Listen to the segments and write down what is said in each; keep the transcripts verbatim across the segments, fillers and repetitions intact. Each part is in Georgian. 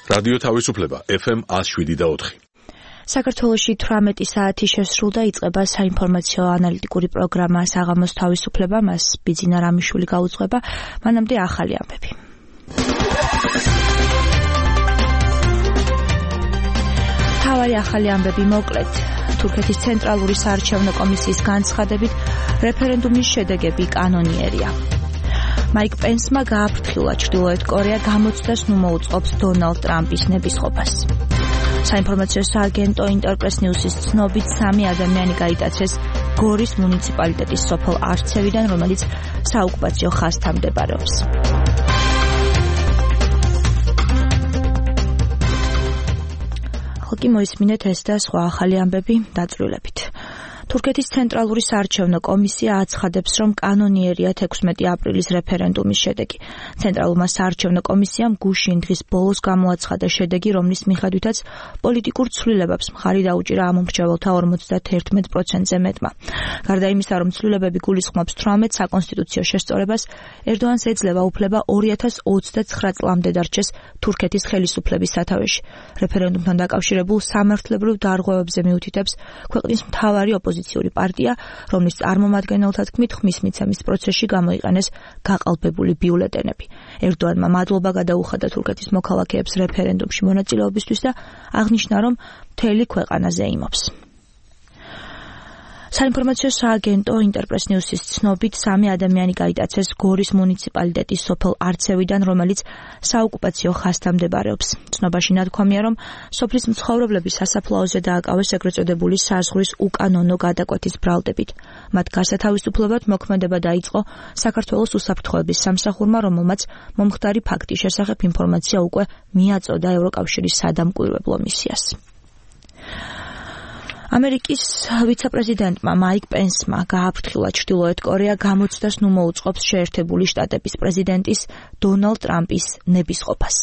რადიო თავისუფლება ეფ ემ ათს შვიდი და ოთხი. საქართველოში თვრამეტი საათი შესრულდა, იწყება საინფორმაციო ანალიტიკური პროგრამა საღამოს თავისუფლება, მას ბიძინა რამიშვილი გაუძღვება, მანამდე ახალი ამბები. თავარი ახალი ამბები მოკლედ. თურქეთის ცენტრალური საარჩევნო კომისიის განცხადებით რეფერენდუმის შედეგები კანონიერია. მაიკ პენსმა გააფრთხილა ჩრდილოეთ კორეა გამოცდას ნუ მოუწყობს დონალდ ტრამპის ნებისყოფას. საინფორმაციო სააგენტო ინტერპრეს ნიუსის ცნობით სამი ადამიანი გაიტაცეს გორის მუნიციპალიტეტის სოფელ არცევიდან, რომელიც საოკუპაციო ხაზთან მდებარეობს. ხალხი მოისმინეთ ეს და სხვა ახალი ამბები დაწვრილებით. თურქეთის ცენტრალური საარჩევნო კომისია აცხადებს, რომ კანონიერია ექვსმეტი აპრილის რეფერენდუმის შედეგი. ცენტრალურმა საარჩევნო კომისიამ გუშინ დღის ბოლოს გამოაცხადა შედეგი, რომლის მიხედვითაც პოლიტიკურ ცვლილებებს მხარი დაუჭირა ამომრჩეველთა ორმოცდაერთი პროცენტზე მეტმა. გარდა იმისა, რომ ცვლილებები გულისხმობს თვრამეტ საკონსტიტუციო შესწორებას, ერდოანს ეძლევა უფლება ორი ათას ოცდაცხრა წლამდე დარჩეს თურქეთის ხელისუფლების სათავეში. რეფერენდუმთან დაკავშირებულ სამართლებრივ დარღვევებზე მიუთითებს ქვეყნის მთავარი ოპოზიციური პარტია, რომლის წარმომადგენელთა თქმით ხმის მიცემის პროცესში გამოიყენეს გაყალბებული ბიულეტენები. ერდოანმა მადლობა გადაუხადა თურქეთის მოქალაქეებს რეფერენდუმში მონაწილეობისთვის და აღნიშნა, რომ მთელი ქვეყანა ზეიმობს. საინფორმაციო სააგენტო ინტერპრეს ნიუსის ცნობით სამი ადამიანი გაიტაცეს გორის მუნიციპალიტეტის სოფელ არცევიდან, რომელიც საოკუპაციო ხაზთან მდებარეობს. ცნობაში ნათქვამია, რომ სოფლის მცხოვრებლები სასაფლაოზე დააკავეს ეგრეთ წოდებული საზღვრის უკანონო გადაკვეთის ბრალდებით. მათ გასათავისუფლებად მოქმედება დაიწყო საქართველოს უსაფრთხოების სამსახურმა, რომელმაც მომხდარი ფაქტის შესახებ ინფორმაცია უკვე მიაწოდა ევროკავშირის სადამკვირვებლო მისიას. ამერიკის ვიცე-პრეზიდენტმა მაიკ პენსმა გააფრთხილა ჩრდილოეთ კორეა გამოცდას ნუ მოუწყობს შეერთებული შტატების პრეზიდენტის დონალდ ტრამპის ნებისყოფას.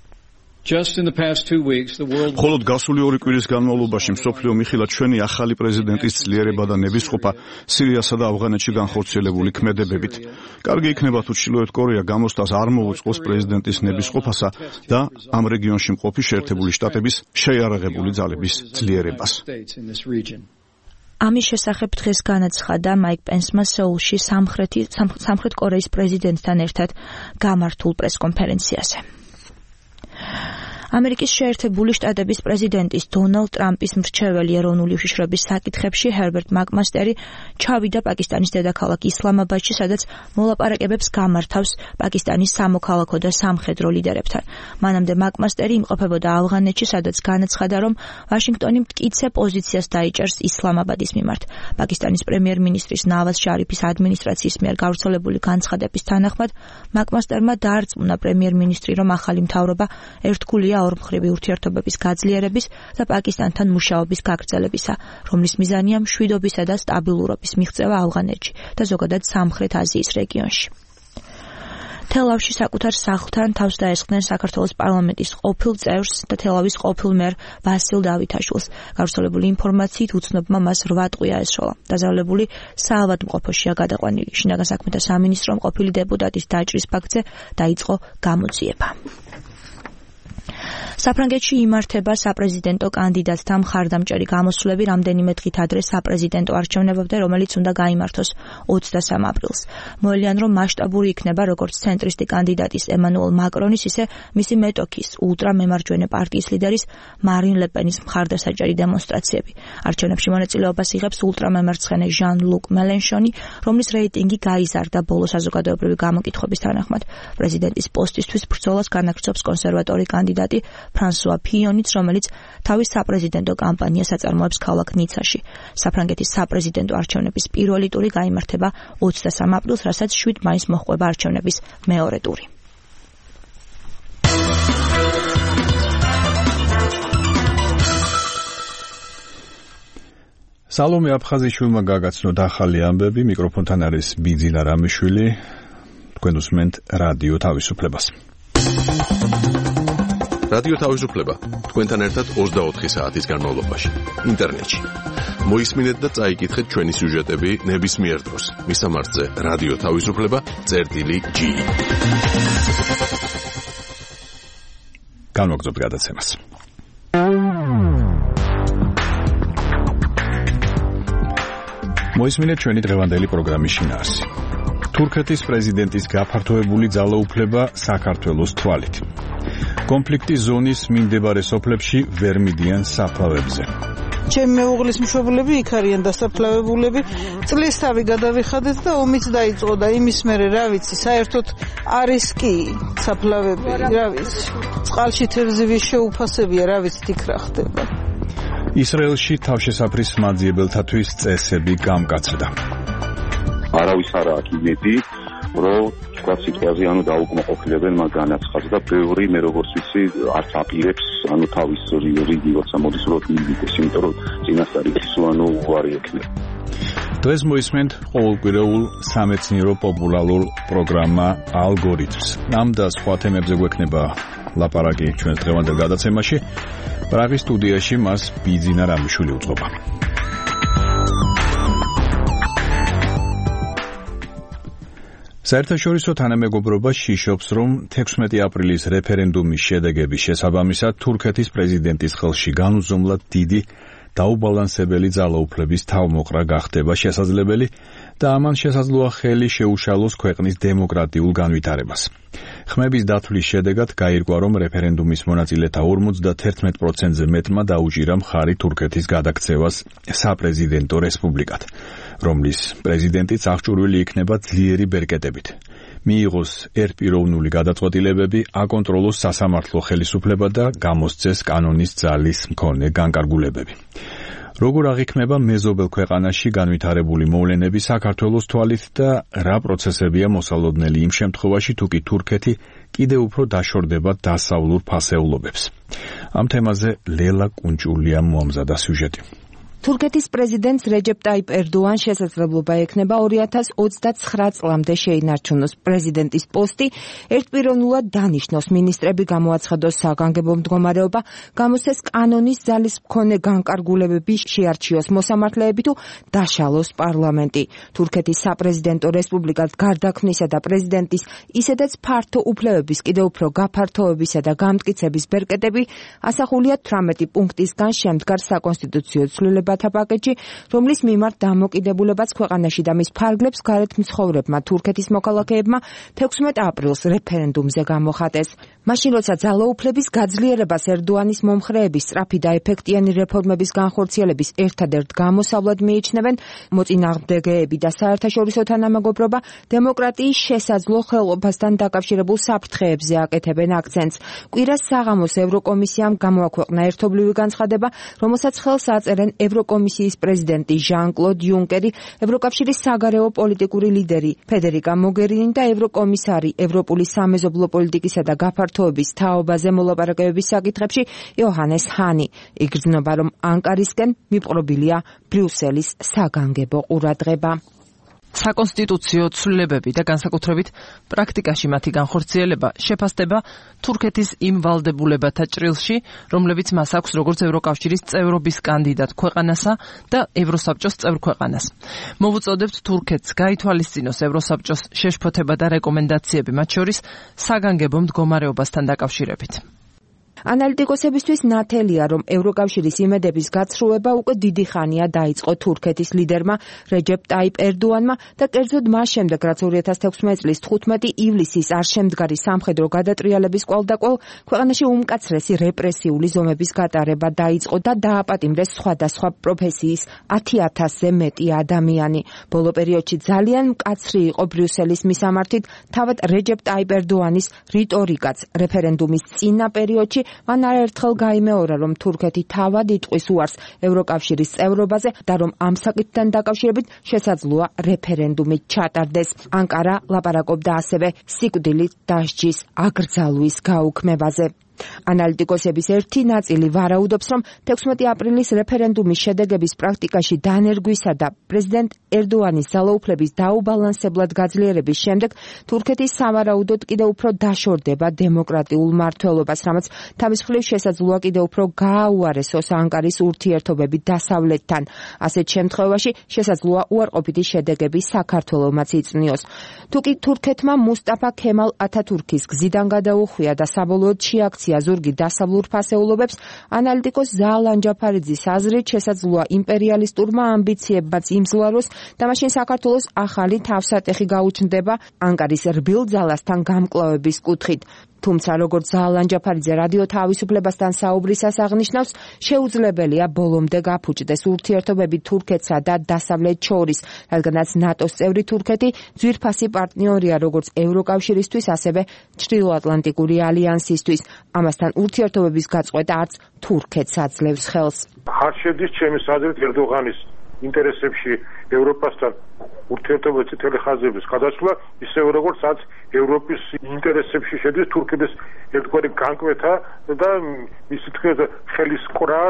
მხოლოდ გასული ორი კვირის განმავლობაში მსოფლიო მიხილა ჩვენი ახალი პრეზიდენტის ძლიერება და ნებისყოფა სირიასა და ავღანეთში განხორციელებული ქმედებებით. კარგი იქნება თუ ჩრდილოეთ კორეა გამოცდას არ მოუწყოს პრეზიდენტის ნებისყოფასა და ამ რეგიონში მყოფი შეერთებული შტატების შეიარაღებული ძალების ძლიერებას. ამის შესახებ დღეს განაცხადა მაიკ პენსმა სეულში სამხრეთ კორეის პრეზიდენტთან ერთად გამართულ პრესკონფერენციაზე. ამერიკის შეერთებული შტატების პრეზიდენტის დონალდ ტრამპის მრჩეველი ეროვნული უშიშროების საკითხებში ჰერბერტ მაკმასტერი ჩავიდა პაკისტანის დედაქალაქ ისლამაბადში, სადაც მოლაპარაკებებს გამართავს პაკისტანის სამოქალაქო და სამხედრო ლიდერებთან. მანამდე მაკმასტერი იმყოფებოდა ავღანეთში, სადაც განაცხადა, რომ ვაშინგტონი მტკიცე პოზიციას დაიჭერს ისლამაბადის მიმართ. პაკისტანის პრემიერ-მინისტრის ნავაზ შარიფის ადმინისტრაციის მიერ გავრცელებული განცხადების თანახმად, მაკმასტერმა დაარწმუნა პრემიერ-მინისტრი, რომ ახალი მთავრობა ერთგულია ორმხრივი ურთიერთობების გაძლიერების და პაკისტანთან მუშაობის გაგრძელებისა, რომლის მიზანია მშვიდობისა და სტაბილურობის მიღწევა ავღანეთში და ზოგადად სამხრეთ აზიის რეგიონში. თელავში საკუთარ სახლთან თავს დაესხნენ საქართველოს პარლამენტის ყოფილ წევრს და თელავის ყოფილ მერ ვასილ დავითაშვილს. გავრცელებული ინფორმაციით უცნობმა მას რვა ტყვია ესროლა. დაზარალებული საავადმყოფოშია გადაყვანილი. შინაგან საქმეთა სამინისტრომ ყოფილი დეპუტატის დაჭრის ფაქტზე დაიწყო გამოძიება. საფრანგეთში იმართება საპრეზიდენტო კანდიდატთა მხარდამჭერი გამოსვლები რამდენიმე დღით ადრე საპრეზიდენტო არჩევნებამდე, რომელიც უნდა გაიმართოს ოცდასამ აპრილს. მოელიან, რომ მასშტაბური იქნება როგორც ცენტრისტი კანდიდატის ემანუელ მაკრონის, ისე მისი მეტოქის ულტრამემარჯვენე პარტიის ლიდერის მარინ ლეპენის მხარდასაჭერი დემონსტრაციები. არჩევნებში მონაწილეობას იღებს ულტრამემარცხენე ჟან-ლუკ მელენშონი, რომლის რეიტინგი გაიზარდა ბოლო საზოგადოებრივი გამოკითხვების თანახმად. პრეზიდენტის პოსტისთვის ბრძოლას განაგრძობს კონსერვატორი კანდიდატი ფრანსუა ფიონიც, რომელიც თავის საპრეზიდენტო კამპანიას აწარმოებს ქალაქ ნიცაში. საფრანგეთის საპრეზიდენტო არჩევნების პირველი ტური გაიმართება ოცდასამ აპრილს, რასაც შვიდ მაისს მოჰყვება არჩევნების მეორე ტური. სალომე აფხაზიშვილმა გაგაცნოთ ახალი ამბები, მიკროფონთან არის ბიძინა რამიშვილი, თქვენ უსმენთ რადიო თავისუფლებას. რადიო თავისუფლება თქვენთან ერთად ოცდაოთხი საათის განმავლობაში ინტერნეტში. მოისმინეთ და წაიკითხეთ ჩვენი სიუჟეტები ნებისმიერ დროს. მისამართზე რადიო თავისუფლება წერტილი ჯი. განვაგრძობთ გადაცემას. მოისმინეთ ჩვენი დღევანდელი პროგრამის შინაარსი. თურქეთის პრეზიდენტის გაფართოებული ძალაუფლება საქართველოს თვალით. კონფლიქტის ზონის მიმდებარე სოფლებში ვერ მიდიან საფლავებზე. ჩემი მეუღლის მშობლები იქ არიან დასაფლავებულები. წლის თავი გადავიხადეთ და ომიც დაიწყო და იმის მერე რა ვიცი, საერთოდ არის კი საფლავები, რა ვიცი. წყალში თევზების შეუფასებია, რა ვიცი, იქ რა ხდება. ისრაელში თავშესაფრის მაძიებელთათვის წესები გამკაცდა. არავის არ აქვს იმედი, რომ თქვა სიტყვაზე ანუ დაუკმაყოფილებენ მას განაცხადს და ბევრი მე როგორც ვიცი არც აპირებს ანუ თავის რიგი როცა მოდის რომ მივიდეს, იმიტომ რომ წინასწარ ის ანუ უარი ექნება. დღეს მოისმენთ ყოველკვირეულ სამეცნიერო პოპულარულ პროგრამა ალგორითმს. ამ და სხვა თემებზე გვექნება ლაპარაკი ჩვენს დღევანდელ გადაცემაში. პრაღის სტუდიაში მას ბიძინა რამიშვილი უძღვება. საერთაშორისო თანამეგობრობა შიშობს, რომ თექვსმეტი აპრილის რეფერენდუმის შედეგების შესაბამისად თურქეთის პრეზიდენტის ხელში განუზომლად დიდი დაუბალანსებელი ძალაუფლების თავმოყრა გახდება შესაძლებელი და ამან შესაძლოა ხელი შეუშალოს ქვეყნის დემოკრატიულ განვითარებას. ხმების დათვლის შედეგად გაირკვა, რომ რეფერენდუმის მონაწილეთა ორმოცდაათი პროცენტზე მეტმა დაუჭირა მხარი თურქეთის გადაქცევას საპრეზიდენტო რესპუბლიკად, რომლის პრეზიდენტიც აღჭურვილი იქნება ძლიერი ბერკეტებით. მიიღოს ერთპიროვნული გადაწყვეტილებები, აკონტროლოს სასამართლო ხელისუფლება და გამოსცეს კანონის ძალის მქონე განკარგულებები. როგორ აღიქმება მეზობელ ქვეყანაში განვითარებული მოვლენები საქართველოს თვალით და რა პროცესებია მოსალოდნელი იმ შემთხვევაში, თუ კი თურქეთი კიდევ უფრო დაშორდება დასავლურ ფასეულობებს. ამ თემაზე ლელა კუნჭულიამ მოამზადა სიუჟეტი. თურქეთის პრეზიდენტს რეჯეპ ტაიპ ერდოანს შესაძლებლობა ექნება ორი ათას ოცდაცხრა წლამდე შეინარჩუნოს პრეზიდენტის პოსტი, ერთპიროვნულად დანიშნოს მინისტრები, გამოაცხადოს საგანგებო მდგომარეობა, გამოსცეს კანონის ძალის მქონე განკარგულებები, შეარჩიოს მოსამართლეები თუ დაშალოს პარლამენტი. თურქეთის საპრეზიდენტო რესპუბლიკად გარდაქმნისა და პრეზიდენტის ისედაც ფართო უფლებების კიდევ უფრო გაფართოებისა და გამტკიცების ბერკეტები ასახულია თვრამეტი პუნქტისგან შემდგარ საკონსტიტუციო ცვლილებათა პაკეტში, რომლის მიმართ დამოკიდებულებაც ქვეყანაში და მის ფარგლებს გარეთ მცხოვრებმა თურქეთის მოქალაქეებმა თექვსმეტ აპრილს რეფერენდუმზე გამოხატეს. მაშინ როცა ძალაუფლების გაძლიერებას ერდოანის მომხრეები სწრაფი და ეფექტიანი რეფორმების განხორციელების ერთადერთ გამოსავლად მიიჩნევენ, მოწინააღმდეგეები და საერთაშორისო თანამეგობრობა დემოკრატიის შესაძლო ხელყოფასთან დაკავშირებულ საფრთხეებზე აკეთებენ აქცენტს. კვირას საღამოს ევროკომისიამ გამოაქვეყნა ერთობლივი განცხადება, რომელსაც ხელს აწერენ ევროკომისიის პრეზიდენტი ჟან-კლოდ იუნკერი, ევროკავშირის საგარეო პოლიტიკური ლიდერი ფედერიკა მოგერინი და ევროკომისარი ევროპული სამეზობლო პოლიტიკისა და გაფართოების თაობაზე მოლაპარაკებების საკითხებში იოჰანეს ჰანი. იგრძნობა, რომ ანკარისკენ მიპყრობილია ბრიუსელის საგანგებო ყურადღება. საკონსტიტუციო ცვლილებები და განსაკუთრებით პრაქტიკაში მათი განხორციელება შეფასდება თურქეთის იმ ვალდებულებათა ჭრილში, რომლებიც მას აქვს როგორც ევროკავშირის წევრობის კანდიდატ ქვეყანასა და ევროსაბჭოს წევრ ქვეყანას. მოვუწოდებთ თურქეთს გაითვალისწინოს ევროსაბჭოს შეშფოთება და რეკომენდაციები, მათ შორის საგანგებო მდგომარეობასთან დაკავშირებით. ანალიტიკოსებისთვის ნათელია, რომ ევროკავშირის იმედების გაცრუება უკვე დიდი ხანია დაიწყო თურქეთის ლიდერმა რეჯეპ ტაიპ ერდოანმა და კერძოდ მას შემდეგ, რაც ორი ათას თექვსმეტი წლის თხუთმეტი ივლისის არ შემდგარი სამხედრო გადატრიალების კვალდაკვალ ქვეყანაში უმკაცრესი რეპრესიული ზომების გატარება დაიწყო და დააპატიმრეს სხვადასხვა პროფესიის ათი ათასზე მეტი ადამიანი. ბოლო პერიოდში ძალიან მკაცრი იყო ბრიუსელის მისამართით თავად რეჯეპ ტაიპ ერდოანის რიტორიკაც. რეფერენდუმის წინა პერიოდში მან არაერთხელ გაიმეორა, რომ თურქეთი თავად იტყვის უარს ევროკავშირის წევრობაზე და რომ ამ საკითხთან დაკავშირებით შესაძლოა რეფერენდუმი ჩატარდეს. ანკარა ლაპარაკობდა ასევე სიკვდილით დასჯის აკრძალვის გაუქმებაზე. ანალიტიკოსების ერთი ნაწილი ვარაუდობს, რომ თექვსმეტი აპრილის რეფერენდუმის შედეგების პრაქტიკაში დანერგვისა და პრეზიდენტ ერდოანის ძალაუფლების დაუბალანსებლად გაძლიერების შემდეგ თურქეთი სავარაუდოდ კიდევ უფრო დაშორდება დემოკრატიულ მმართველობას, რამაც თავის მხრივ შესაძლოა კიდევ უფრო გააუარესოს ანკარის ურთიერთობები დასავლეთთან. ასეთ შემთხვევაში შესაძლოა უარყოფითი შედეგები საქართველომაც იწვნიოს. თუკი თურქეთმა მუსტაფა ქემალ ათათურქის გზიდან გადაუხვია და საბოლოოდ შეაქცია ემოცია ზურგი დასავლურ ფასეულობებს, ანალიტიკოს ზაალან ჯაფარიძის აზრით შესაძლოა იმპერიალისტურმა ამბიციებმაც იმძლავროს და მაშინ საქართველოს ახალი თავსატეხი გაუჩნდება ანკარის რბილ ძალასთან გამკლავების კუთხით. თუმცა როგორც ზაალან ჯაფარიძე რადიო თავისუფლებასთან საუბრისას აღნიშნავს, შეუძლებელია ბოლომდე გაფუჭდეს ურთიერთობები თურქეთსა და დასავლეთ შორის, რადგანაც ნატოს წევრი თურქეთი ძვირფასი პარტნიორია როგორც ევროკავშირისთვის, ასევე ჩრდილოატლანტიკური ალიანსისთვის. ამასთან ურთიერთობების გაწყვეტა არც თურქეთს აძლევს ხელს. არ შედის ჩემის აზრით ერდოღანის ინტერესებში ევროპასთან ურთიერთობა წითელი ხაზების გადასვლა, ისევე როგორც არც ევროპის ინტერესებში შედის თურქეთის ერთგვარი განკვეთა და მისი თქმით ხელის ყრა.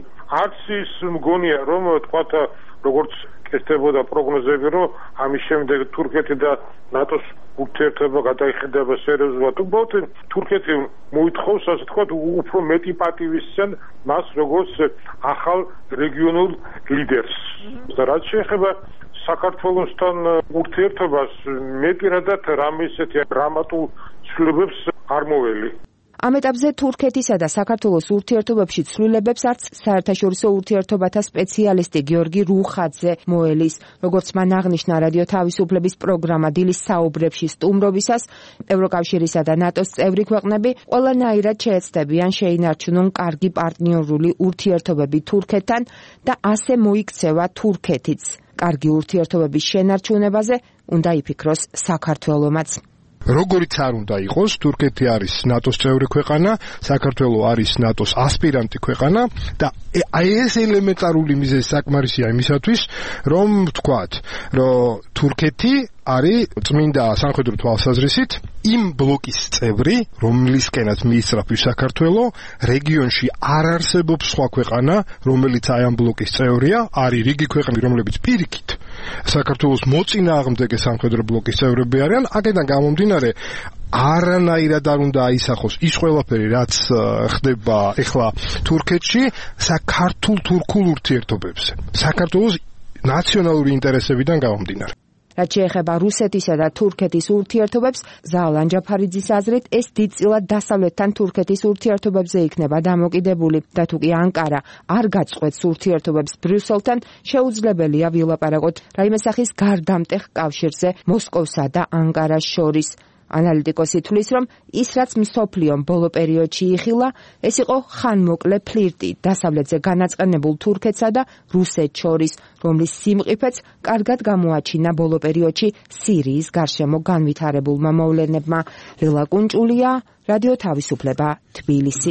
არც ის მგონია, რომ თქვათ როგორც კეთდებოდა პროგნოზები, რომ ამის შემდეგ თურქეთი და ნატოს ურთიერთობა გადაიხედება სერიოზულად. უბრალოდ თურქეთი მოითხოვს, ასე თქვათ, უფრო მეტი პატივისცემ მას როგორც ახალ რეგიონულ ლიდერს. და რაც შეეხება საქართველოსთან ურთიერთობას, მე პირადად რამე ისეთი დრამატულ ცვლილებებს არ მოველი. ამ ეტაპზე თურქეთისა და საქართველოს ურთიერთობებში ცვლილებებს არც საერთაშორისო ურთიერთობათა სპეციალისტი გიორგი რუხაძე მოელის. როგორც მან აღნიშნა რადიო თავისუფლების პროგრამა დილის საუბრებში სტუმრობისას, ევროკავშირისა და ნატოს წევრი ქვეყნები ყველანაირად შეეცდებიან შეინარჩუნონ კარგი პარტნიორული ურთიერთობები თურქეთთან და ასე მოიქცევა თურქეთიც. კარგი ურთიერთობების შენარჩუნებაზე უნდა იფიქროს საქართველომაც. როგორიც არ უნდა იყოს, თურქეთი არის ნატოს წევრი ქვეყანა, საქართველო არის ნატოს ასპირანტი ქვეყანა და აი ეს ელემენტარული მიზეზი საკმარისია იმისათვის, რომ ვთქვათ, რომ თურქეთი არის წმინდა სამხედრო თვალსაზრისით იმ ბლოკის წევრი, რომლისკენაც მიისწრაფვის საქართველო, რეგიონში არ არსებობს სხვა ქვეყანა, რომელიც აი ამ ბლოკის წევრია, არის რიგი ქვეყნები, რომლებიც პირიქით საქართველოს მოწინააღმდეგე სამხედრო ბლოკის წევრები არიან. აქედან გამომდინარე, არანაირად არ უნდა აისახოს ის ყველაფერი, რაც ხდება ეხლა თურქეთში საქართველო-თურქულ ურთიერთობებზე, საქართველოს ნაციონალური ინტერესებიდან გამომდინარე. რაც შეეხება რუსეთისა და თურქეთის ურთიერთობებს, ზაალან ჯაფარიძის აზრით, ეს დიდწილად დასავლეთთან თურქეთის ურთიერთობებზე იქნება დამოკიდებული და თუ კი ანკარა არ გაწყვეტს ურთიერთობებს ბრიუსელთან, შეუძლებელია ვილაპარაკოთ რაიმე სახის გარდამტეხ კავშირზე მოსკოვსა და ანკარას შორის. ანალიტიკოსი თვლის, რომ ის რაც მსოფლიომ ბოლო პერიოდში იხილა, ეს იყო ხანმოკლე ფლირტი დასავლეთზე განაწყენებულ თურქეთსა და რუსეთს შორის, რომლის სიმყიფეც კარგად გამოაჩინა ბოლო პერიოდში სირიის გარშემო განვითარებულმა მოვლენებმა. ლილა კუნჭულია, რადიო თავისუფლება, თბილისი.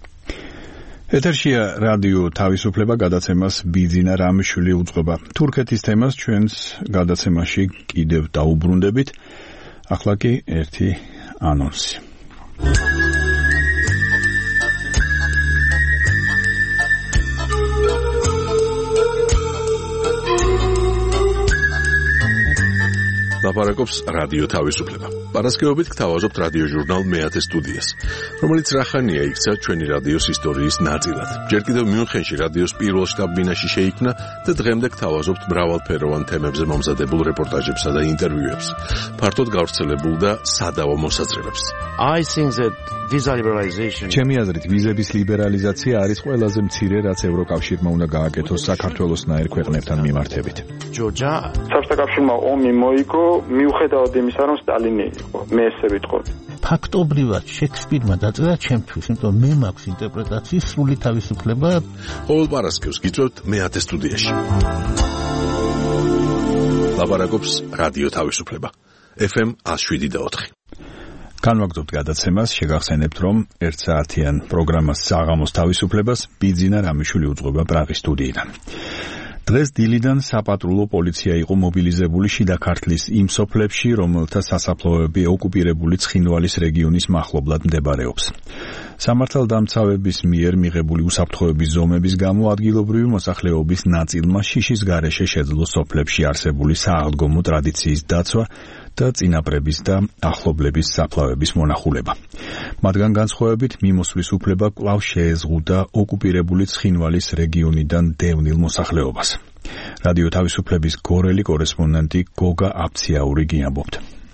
ეთერშია რადიო თავისუფლება, გადაცემას ბიძინა რამიშვილი უძღვება. თურქეთის თემას ჩვენს გადაცემაში კიდევ დაუბრუნდებით. ახლა კი ერთი ანონსი. ლაპარაკობს რადიო თავისუფლება. პარასკევობით გთავაზობთ რადიო ჟურნალ მეათე სტუდიას, რომელიც რახანია იქცა ჩვენი რადიოს ისტორიის ნაწილად. ჯერ კიდევ მიუნხენში რადიოს პირველ შტაბ-ბინაში შეიქმნა და დღემდე გთავაზობთ მრავალფეროვან თემებზე მომზადებულ რეპორტაჟებსა და ინტერვიუებს, ფართოდ გავრცელებულ და სადავო მოსაზრებებს. I think that visa liberalization ჩემი აზრით, ვიზების ლიბერალიზაცია არის ყველაზე მცირე, რაც ევროკავშირმა უნდა გააკეთოს საქართველოსნაირ ქვეყნებთან მიმართებით. ჯორჯა საბჭოთა კავშირმა ომი მოიგო მიუხედავად იმისა, რომ სტალინი იყო. მე ესე ვიტყოდი. ფაქტობრივად შექსპირმა დაწერა ჩემთვის, იმიტომ მე მაქვს ინტერპრეტაციის სრული თავისუფლება. ყოველ პარასკევს გიწევთ მეათე სტუდიაში. ლაპარაკობს რადიო თავისუფლება. ეფ ემ εκατო შვიდ და ოთხი. განვაგრძობთ გადაცემას, შეგახსენებთ, რომ ერთ საათიან პროგრამას საღამოს თავისუფლებას ბიძინა რამიშვილი უძღვება პრაღის სტუდიიდან. დღეს დილიდან საპატრულო პოლიცია იყო მობილიზებული შიდა ქართლის იმ სოფლებში, რომელთა სასაფლაოები ოკუპირებული ცხინვალის რეგიონის მახლობლად მდებარეობს. სამართალდამცავების მიერ მიღებული უსაფრთხოების ზომების გამო ადგილობრივი მოსახლეობის ნაწილმა შიშის გარეშე შეძლო სოფლებში არსებული სააღდგომო ტრადიციის დაცვა და წინაპრების და ახლობლების საფლავების მონახულება. მათგან განსხვავებით მიმოსვლის უფლება კვლავ შეეზღუდა ოკუპირებული ცხინვალის რეგიონიდან დევნილ მოსახლეობას. რადიო თავისუფლების გორელი კორესპონდენტი გოგა აფციაური გიამბობთ.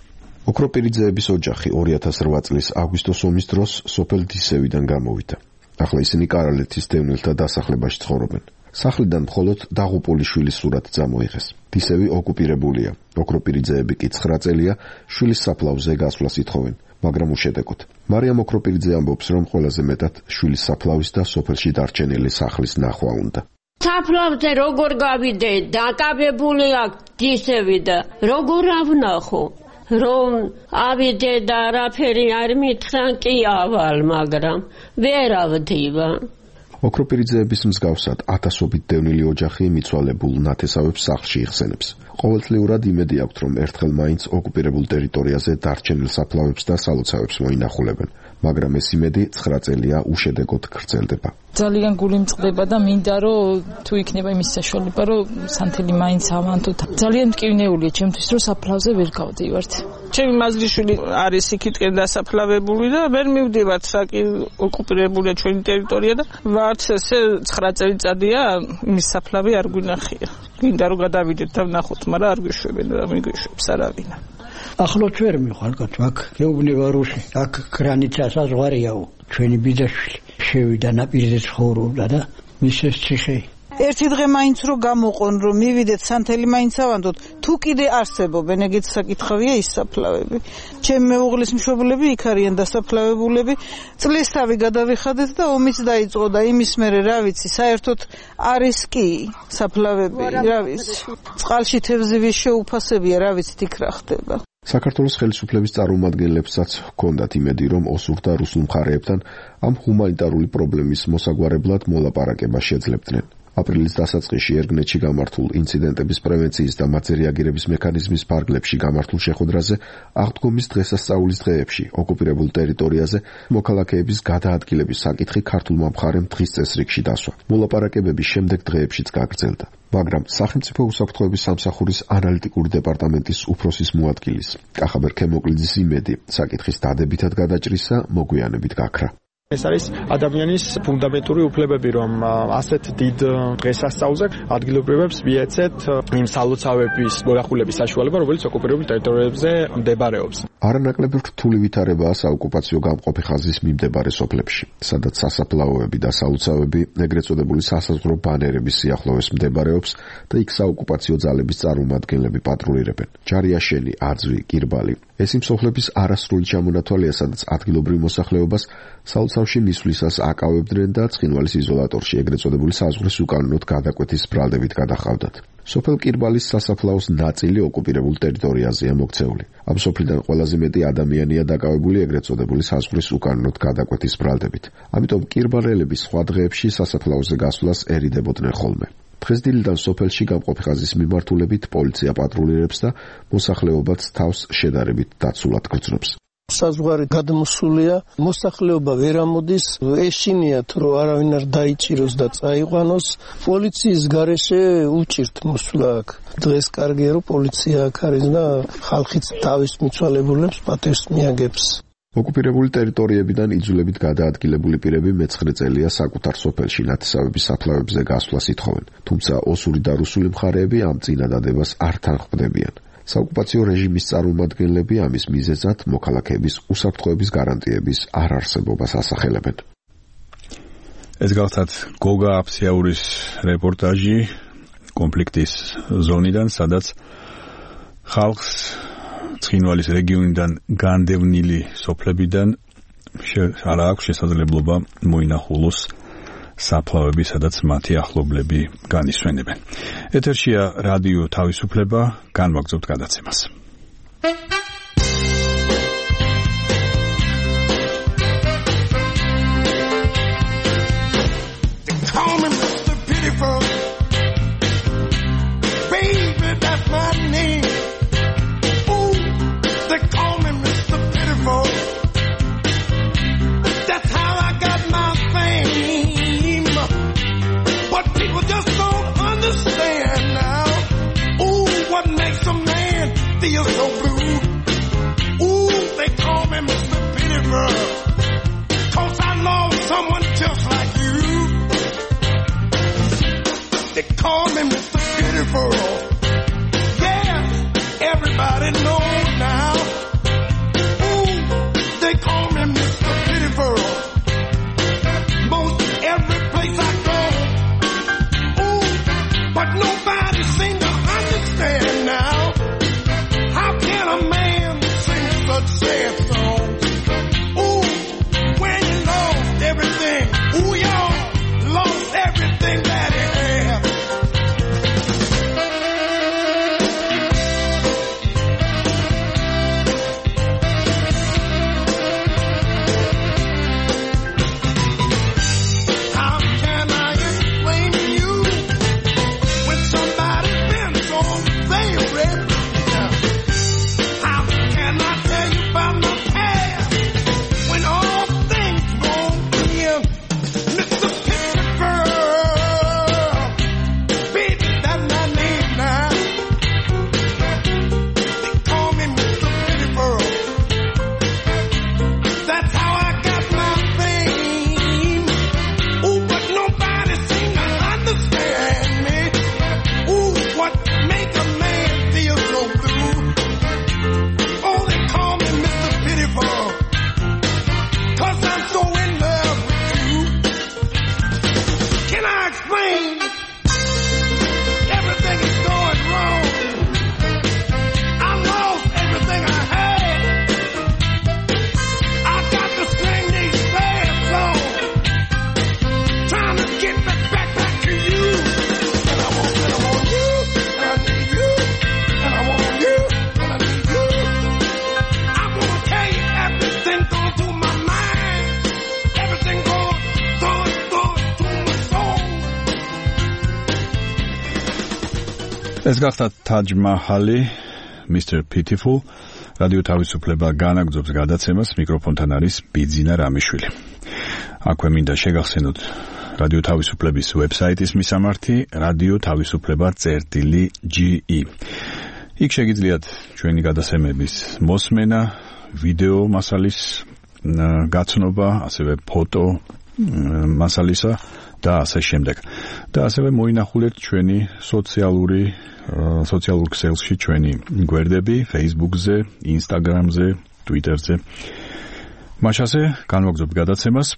ოქროპირიძეების ოჯახი ორი ათას რვა წლის აგვისტოს ომის დროს სოფელ დისევიდან გამოვიდა. ახლა ისინი კარალეთის დევნილთა დასახლებაში ცხოვრობენ. სახლიდან მხოლოდ დაღუპული შვილის სურათი წამოიღეს. დისევი ოკუპირებულია. ოქროპირიძეები კი ცხრა წელია შვილის საფლავზე გასვლას ითხოვენ, მაგრამ უშედეგოდ. მარიამ ოქროპირიძე ამბობს, რომ ყველაზე მეტად შვილის საფლავის და სოფელში დარჩენილი სახლის ნახვა უნდა. საფლავზე როგორ გავიდე, დაკავებული აქვს დისევი და როგორ ავნახო, რომ ავიდე და არაფერი არ მითხრან კი ავალ, მაგრამ ვერ ავდივა. ოქროპირიძეების მსგავსად ათასობით დევნილი ოჯახი მიცვალებულ ნათესავებს სახლში იხსენებს. ყოველწლიურად იმედი აქვთ, რომ ერთხელ მაინც ოკუპირებულ ტერიტორიაზე დარჩენილ საფლავებს და სალოცავებს მოინახულებენ, მაგრამ ეს იმედი ცხრა წელია უშედეგოდ გრძელდება. ძალიან გული მწყდება და მინდა რომ თუ იქნება იმის საშუალება, რომ სანთელი მაინც ავანთოთ. ძალიან მტკივნეულია ჩემთვის, რომ საფლავზე ვერ გავდივართ. ჩემი მაზლიშვილი არის იქითკენ დასაფლავებული და ვერ მივდივართ, საკი ოკუპირებულია ჩვენი ტერიტორია და ვარც ესე ცხრა წელიწადია იმის საფლავი არ გვინახია. მინდა რომ გადავიდეთ და ვნახოთ, მაგრამ არ გვიშვებენ და მიგვიშვებს არავინ. ახლოთ ვერ მიხვალკოთ, აქ გეუბნება რუსი, აქ გრანიცა საზღვარიაო, ჩვენი ბიძაშვილი შევიდა ნაპირზე ცხოვრობდა და მის ეს ციხე ერთი დღე მაინც რო გამოყონ, რომ მივიდეთ სანთელი მაინც ავანდოთ, თუ კიდე არსებობენ, ეგეც საკითხავია ის საფლავები. ჩემი მეუღლის მშობლები იქ არიან დასაფლავებულები, წლის თავი გადავიხადეთ და ომიც დაიწყო და იმის მერე რა ვიცი, საერთოდ არის კი საფლავები, რა ვიცი. წყალში თევზივის შეუფასებია, რა ვიცით იქ რა ხდება. საქართველოს ხელისუფლების წარმომადგენლებსაც ჰქონდათ იმედი, რომ ოსურ და რუსულ მხარეებთან ამ ჰუმანიტარული პრობლემის მოსაგვარებლად მოლაპარაკება შეძლებდნენ. აპრილის დასაწყისში ერგნეთში გამართულ ინციდენტების პრევენციის და მათზე რეაგირების მექანიზმის ფარგლებში გამართულ შეხვედრაზე აღდგომის დღესასწაულის დღეებში ოკუპირებულ ტერიტორიაზე მოქალაქეების გადაადგილების საკითხი ქართულმა მხარემ დღის წესრიგში დასვა. მოლაპარაკებების შემდეგ დღეებშიც გაგრძელდა. მაგრამ სახელმწიფო უსაფრთხოების სამსახურის ანალიტიკური დეპარტამენტის უფროსის მოადგილის კახაბერ ქემოკლიძის იმედი საკითხის დადებითად გადაჭრისა მოგვიანებით გაქრა. ეს არის ადამიანის ფუნდამენტური უფლებები, რომ ასეთ დიდ დღესასწაულზე ადგილობრივებს მიეცეთ იმ სალოცავების მოახულების საშუალება, რომელიც ოკუპირებულ ტერიტორიებზე მდებარეობს. არანაკლები რთული ვითარებაა საოკუპაციო გამყოფი ხაზის მიმდებარე სოფლებში, სადაც სასაფლაოები და სალოცავები, ეგრეთ წოდებული სასაზღვრო ბანერების სიახლოვეს მდებარეობს და იქ საოკუპაციო ძალების წარმომადგენლები პატრულირებენ. ჯარიაშენი, აძვი, კირბალი. ეს იმ სოფლების არასრული ჩამონათვალია, სადაც ადგილობრივ მოსახლეობას სალოცავში მისვლისას აკავებდნენ და ცხინვალის იზოლატორში ეგრეთ წოდებული საზღვრის უკანონოდ გადაკვეთის ბრალდებით გადაჰყავდათ. სოფელ კირბალის სასაფლაოს ნაწილი ოკუპირებულ ტერიტორიაზეა მოქცეული. ამ სოფლიდან ყველაზე მეტი ადამიანია დაკავებული ეგრეთ წოდებული საზღვრის უკანონოდ გადაკვეთის ბრალდებით. ამიტომ კირბალელები სხვა დღეებში სასაფლაოზე გასვლას ერიდებოდნენ ხოლმე. დღესდილიდან სოფელში გამყოფი ხაზის მიმართულებით პოლიცია პატრულირებს და მოსახლეობაც თავს შედარებით დაცულად გრძნობს. საზღვარი გადმოსულია, მოსახლეობა ვერ ამოდის, ეშინიათ რომ არავინ არ დაიჭიროს და წაიყვანოს. პოლიციის გარეშე უჭირთ მოსვლა აქ. დღეს კარგია რომ პოლიცია აქ არის და ხალხიც თავის მიცვალებულებს პატევს მიაგებს. ოკუპირებული ტერიტორიებიდან იძულებით გადაადგილებული პირები მეცხრე წელია საკუთარ სოფელში ნათესავების საფლავებზე გასვლას ითხოვენ, თუმცა ოსური და რუსული მხარეები ამ წინადადებას არ თანხმდებიან. საოკუპაციო რეჟიმის წარმომადგენლები ამის მიზეზად მოქალაქეების უსაფრთხოების გარანტიების არარსებობას ასახელებენ. ეს გახლავთ გოგა აფსიაურის რეპორტაჟი კონფლიქტის ზონიდან, სადაც ხალხს ცხინვალის რეგიონიდან განდევნილი სოფლებიდან არ აქვს შესაძლებლობა მოინახულოს საფლავები, სადაც მათი ახლობლები განისვენებენ. ეთერშია რადიო თავისუფლება, განვაგრძობთ გადაცემას. Feel so blue. Ooh, they call me Mister Pitiful. Cause I love someone just like you. They call me Mister Pitiful. Yeah, everybody knows now. ეს გახდა Taj Mahal-ი, Mister Pitiful. რადიო თავისუფლება განაგრძობს გადაცემას, მიკროფონთან არის ბიძინა რამიშვილი. აქვე მინდა შეგახსენოთ რადიო თავისუფლების ვებსაიტის მისამართი რადიო თავისუფლება წერტილი ჯი ი. იქ შეგიძლიათ ჩვენი გადაცემების მოსმენა, ვიდეო მასალის გაცნობა, ასევე ფოტო მასალისა და ასე შემდეგ. და ასევე მოინახულეთ ჩვენი სოციალური სოციალურ ქსელში ჩვენი გვერდები Facebook-ზე, Instagram-ზე, Twitter-ზე. მაშასე განვაგრძობთ გადაცემას.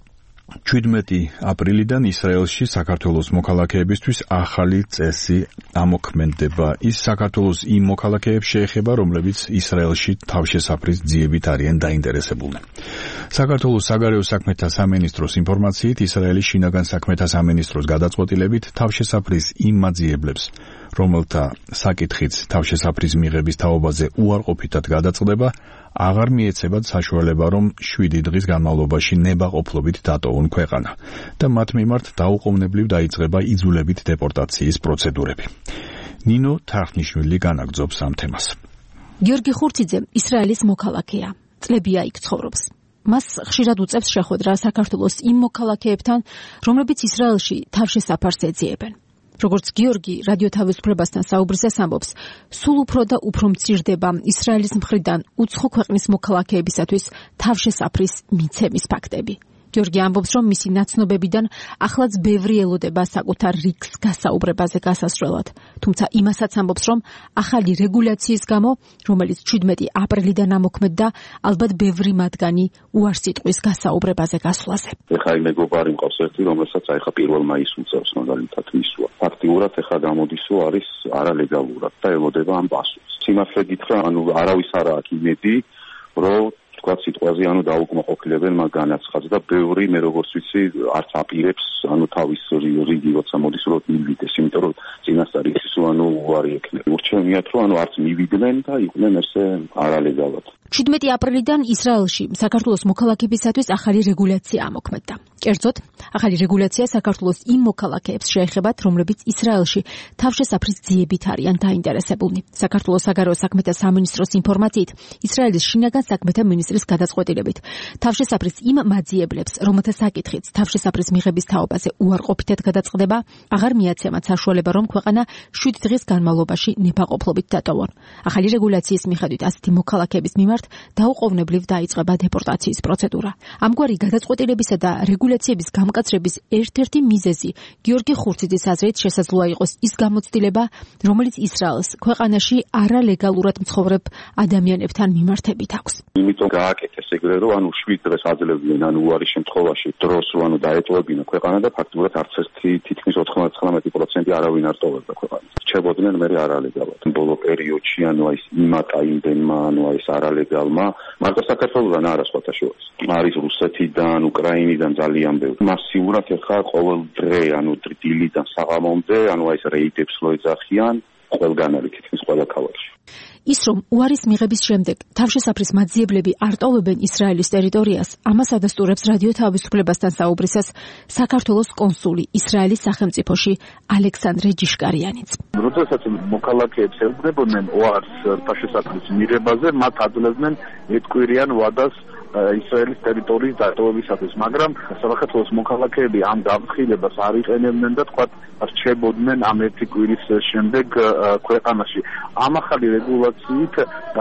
შვიდმეტი აპრილიდან ისრაელში საქართველოს მოქალაქეებისთვის ახალი წესი ამოქმედება. ის საქართველოს იმ მოქალაქეებს შეეხება, რომლებიც ისრაელში თავშესაფრის ძიებით არიან დაინტერესებულნი. საქართველოს საგარეო საქმეთა სამინისტროს ინფორმაციით, ისრაელის შინაგან საქმეთა სამინისტროს გადაწყვეტილებით თავშესაფრის იმ მაძიებლებს, რომელთა საკითხიც თავშესაფრის მიღების თაობაზე უარყოფითად გადაწყდება, აღარ მიეცებათ საშუალება, რომ შვიდი დღის განმავლობაში ნებაყოფლობით დატოვონ ქვეყანა და მათ მიმართ დაუყოვნებლივ დაიწყება იძულებით დეპორტაციის პროცედურები. ნინო თარხნიშვილი განაგრძობს ამ თემას. გიორგი ხურციძე ისრაელის მოქალაქეა. წლებია იქ ცხოვრობს. მას ხშირად უწევს შეხვედრა საქართველოს იმ მოქალაქეებთან, რომლებიც ისრაელში თავშესაფარს ეძიებენ. როგორც გიორგი რადიო თავისუფლებასთან საუბრისას ამბობს, სულ უფრო და უფრო მცირდება ისრაელის მხრიდან უცხო ქვეყნის მოქალაქეებისათვის თავშესაფრის მიცემის ფაქტები. გიორგი ამბობს, რომ მისი ნაცნობებიდან ახლაც ბევრი ელოდება საკუთარ რიგს გასაუბრებაზე გასასვლელად. თუმცა იმასაც ამბობს, რომ ახალი რეგულაციის გამო, რომელიც შვიდმეტი აპრილიდან ამოქმედდა, ალბათ ბევრი მათგანი უარს იტყვის გასაუბრებაზე გასვლაზე. ეხლა იმ მეგობარი მყავს ერთი, რომელსაც აიხა პირველ მაისს უწევს მაგალითად მისვა. ფაქტიურად ეხლა გამოდისო არის არალეგალურად და ელოდება ამ პასუხს. სიმართლე გითხრა, ანუ არავის არ აქვს იმედი, რომ თქვა სიტყვაზე ანუ დაუკმაყოფილებენ მაგ განაცხადს და ბევრი მე როგორც ვიცი არც აპირებს ანუ თავის რიგი როცა მოდის რომ მივიდეს, იმიტომ რომ წინასწარ ის ანუ უარი ექნება. ურჩევნიათ რომ ანუ არც მივიდნენ და იყვნენ ესე არალეგალურად. შვიდმეტი აპრილიდან ისრაელში საქართველოს მოქალაქეებისათვის ახალი რეგულაცია ამოქმედდა. კერძოდ, ახალი რეგულაცია საქართველოს იმ მოქალაქეებს შეეხებათ, რომლებიც ისრაელში თავშესაფრის ძიებით არიან დაინტერესებულნი. საქართველოს საგარეო საქმეთა სამინისტროს ინფორმაციით, ისრაელის შინაგან საქმეთა მინისტრის გადაწყვეტილებით, თავშესაფრის იმ მაძიებლებს, რომელთა საკითხიც თავშესაფრის მიღების თაობაზე უარყოფითად გადაწყდება, აღარ მიაცემათ საშუალება, რომ ქვეყანა შვიდ დღის განმავლობაში ნებაყოფლობით დატოვონ. ახალი რეგულაციის მიხედვით ასეთი მოქალაქეების მიმართ დაუყოვნებლივ დაიწყება დეპორტაციის პროცედურა. ამგვარი გადაწყვეტილებისა და რეგულაციების გამკაცრების ერთ-ერთი მიზეზი გიორგი ხურციძის აზრით შესაძლოა იყოს ის გამოცდილება, რომელიც ისრაელს ქვეყანაში არალეგალურად მცხოვრებ ადამიანებთან მიმართებით აქვს. იმიტომ გააკეთეს ეგრე, რომ ანუ შვიდ დღეს აძლევდნენ ანუ უარი შემთხვევაში დროს რომ ანუ დაეტოვებინა ქვეყანა და ფაქტობრივად არც ერთი თითქმის ოთხმოცდათხმეტი პროცენტი არავინ არ ტოვებდა ქვეყანას. რჩებოდნენ მე არალეგალურად. ბოლო პერიოდში ანუ აი იმატა იმდენმა ანუ აი ეს არალეგალმა მარტო საქართველოსთან არა სხვათა შორის. არის რუსეთიდან, უკრაინიდან ძალიან ბევრი. მასიურად ეხა ყოველ დღე ანუ დილიდან საღამომდე ანუ აი ეს რეიდებს რო ეძახიან ყველგან არის თითქმის ყველა ქალაქში. ის რომ უარის მიღების შემდეგ თავშესაფრის მაძიებლები არ ტოვებენ ისრაელის ტერიტორიას, ამას ადასტურებს რადიო თავისუფლებასთან საუბრისას საქართველოს კონსული ისრაელის სახელმწიფოში ალექსანდრე ჯიშკარიანიც. როდესაც მოქალაქეებს ელოდებოდნენ უარს თავშესაფრის მიღებაზე, მათ აძლევდნენ ეთკვირიან ვადას ისრაელის ტერიტორიის დატოვებისათვის, მაგრამ საქართველოს მოქალაქეები ამ დამხილებას არ იყენებდნენ და თქვა რჩებოდნენ ამ ერთი კვირის შემდეგ ქვეყანაში. ამ ახალი რეგულაციით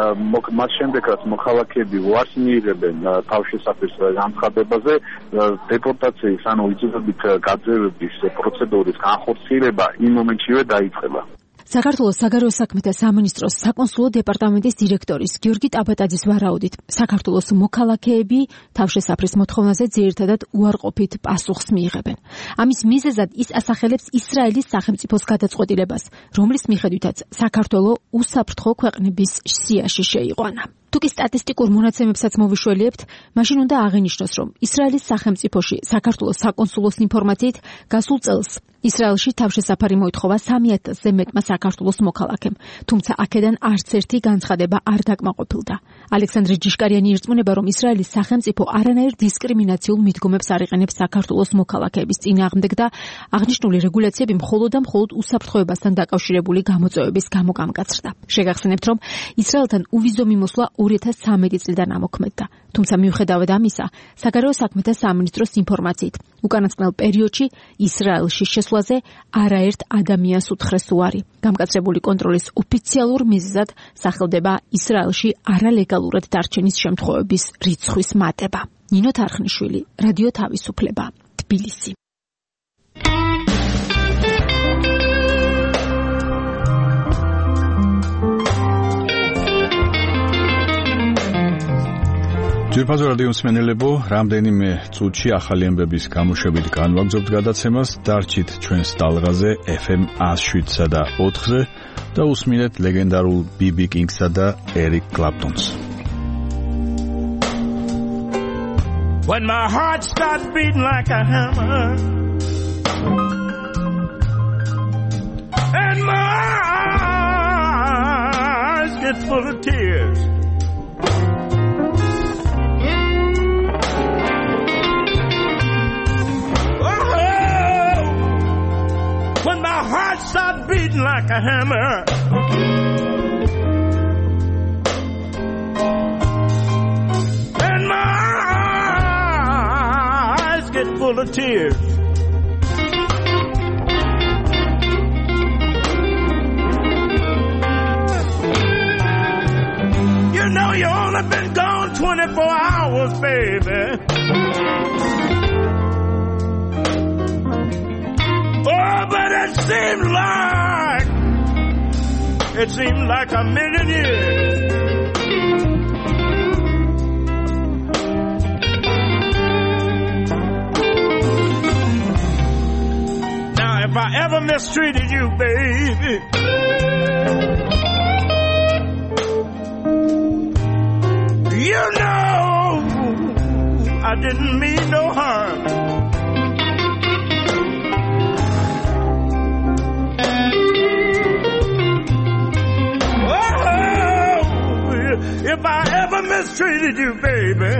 მას შემდეგ რაც მოქალაქეები უარს მიიღებენ თავშესაფრის განცხადებაზე, დეპორტაციის ანუ იძულებით გაძევების პროცედურის განხორციელება იმ მომენტშივე დაიწყება. საქართველოს საგარეო საქმეთა სამინისტროს საკონსულო დეპარტამენტის დირექტორის გიორგი ტაბატაძის ვარაუდით, საქართველოს მოქალაქეები თავშესაფრის მოთხოვნაზე ძირითადად უარყოფით პასუხს მიიღებენ. ამის მიზეზად ის ასახელებს ისრაელის სახელმწიფოს გადაწყვეტილებას, რომლის მიხედვითაც საქართველო უსაფრთხო ქვეყნების სიაში შეიყვანა. თუ თუკი სტატისტიკურ მონაცემებსაც მოვიშველიებთ, მაშინ უნდა აღინიშნოს, რომ ისრაელის სახელმწიფოში საქართველოს საკონსულოს ინფორმაციით გასულ წელს ისრაელში თავშესაფარი მოითხოვა სამი ათასზე მეტმა საქართველოს მოქალაქემ, თუმცა აქედან არც ერთი განცხადება არ დაკმაყოფილდა. ალექსანდრე ჯიშკარიანი ირწმუნება, რომ ისრაელის სახელმწიფო არანაირ დისკრიმინაციულ მიდგომებს არ იყენებს საქართველოს მოქალაქეების წინააღმდეგ და აღნიშნული რეგულაციები მხოლოდ და მხოლოდ უსაფრთხოებასთან დაკავშირებული გამოწვევების გამო გამკაცრდა. შეგახსენებთ, რომ ისრაელთან უვიზო მიმოსვლა ორი ათას ცხრამეტი წლიდან ამოქმედდა. თუმცა მიუხედავად ამისა, საგარეო საქმეთა სამინისტროს ინფორმაციით, უკანასკნელ პერიოდში ისრაელში შესვლაზე არაერთ ადამიანს უთხრეს უარი. გამკაცრებული კონტროლის ოფიციალურ მიზეზად სახელდება ისრაელში არალეგალურად დარჩენის შემთხვევების რიცხვის მატება. ნინო თარხნიშვილი, რადიო თავისუფლება, თბილისი. ძირფაზო რადიო მსმენელებო, რამდენიმე წუთში ახალი ამბების გამოშვებით განვაგრძობთ გადაცემას, დარჩით ჩვენს ტალღაზე ეფ ემ one oh seven და ოთხზე და უსმინეთ ლეგენდარულ ბი ბი კინგსა და ერიკ კლაპტონს. When my heart starts beating like a hammer and my eyes get full of tears, when my heart starts beating like a hammer and my eyes get full of tears, you know you only been gone twenty-four hours, baby. Oh, but it seemed like, it seemed like a million years. Now, if I ever mistreated you, baby, you know I didn't mean no harm. If I ever mistreated you, baby,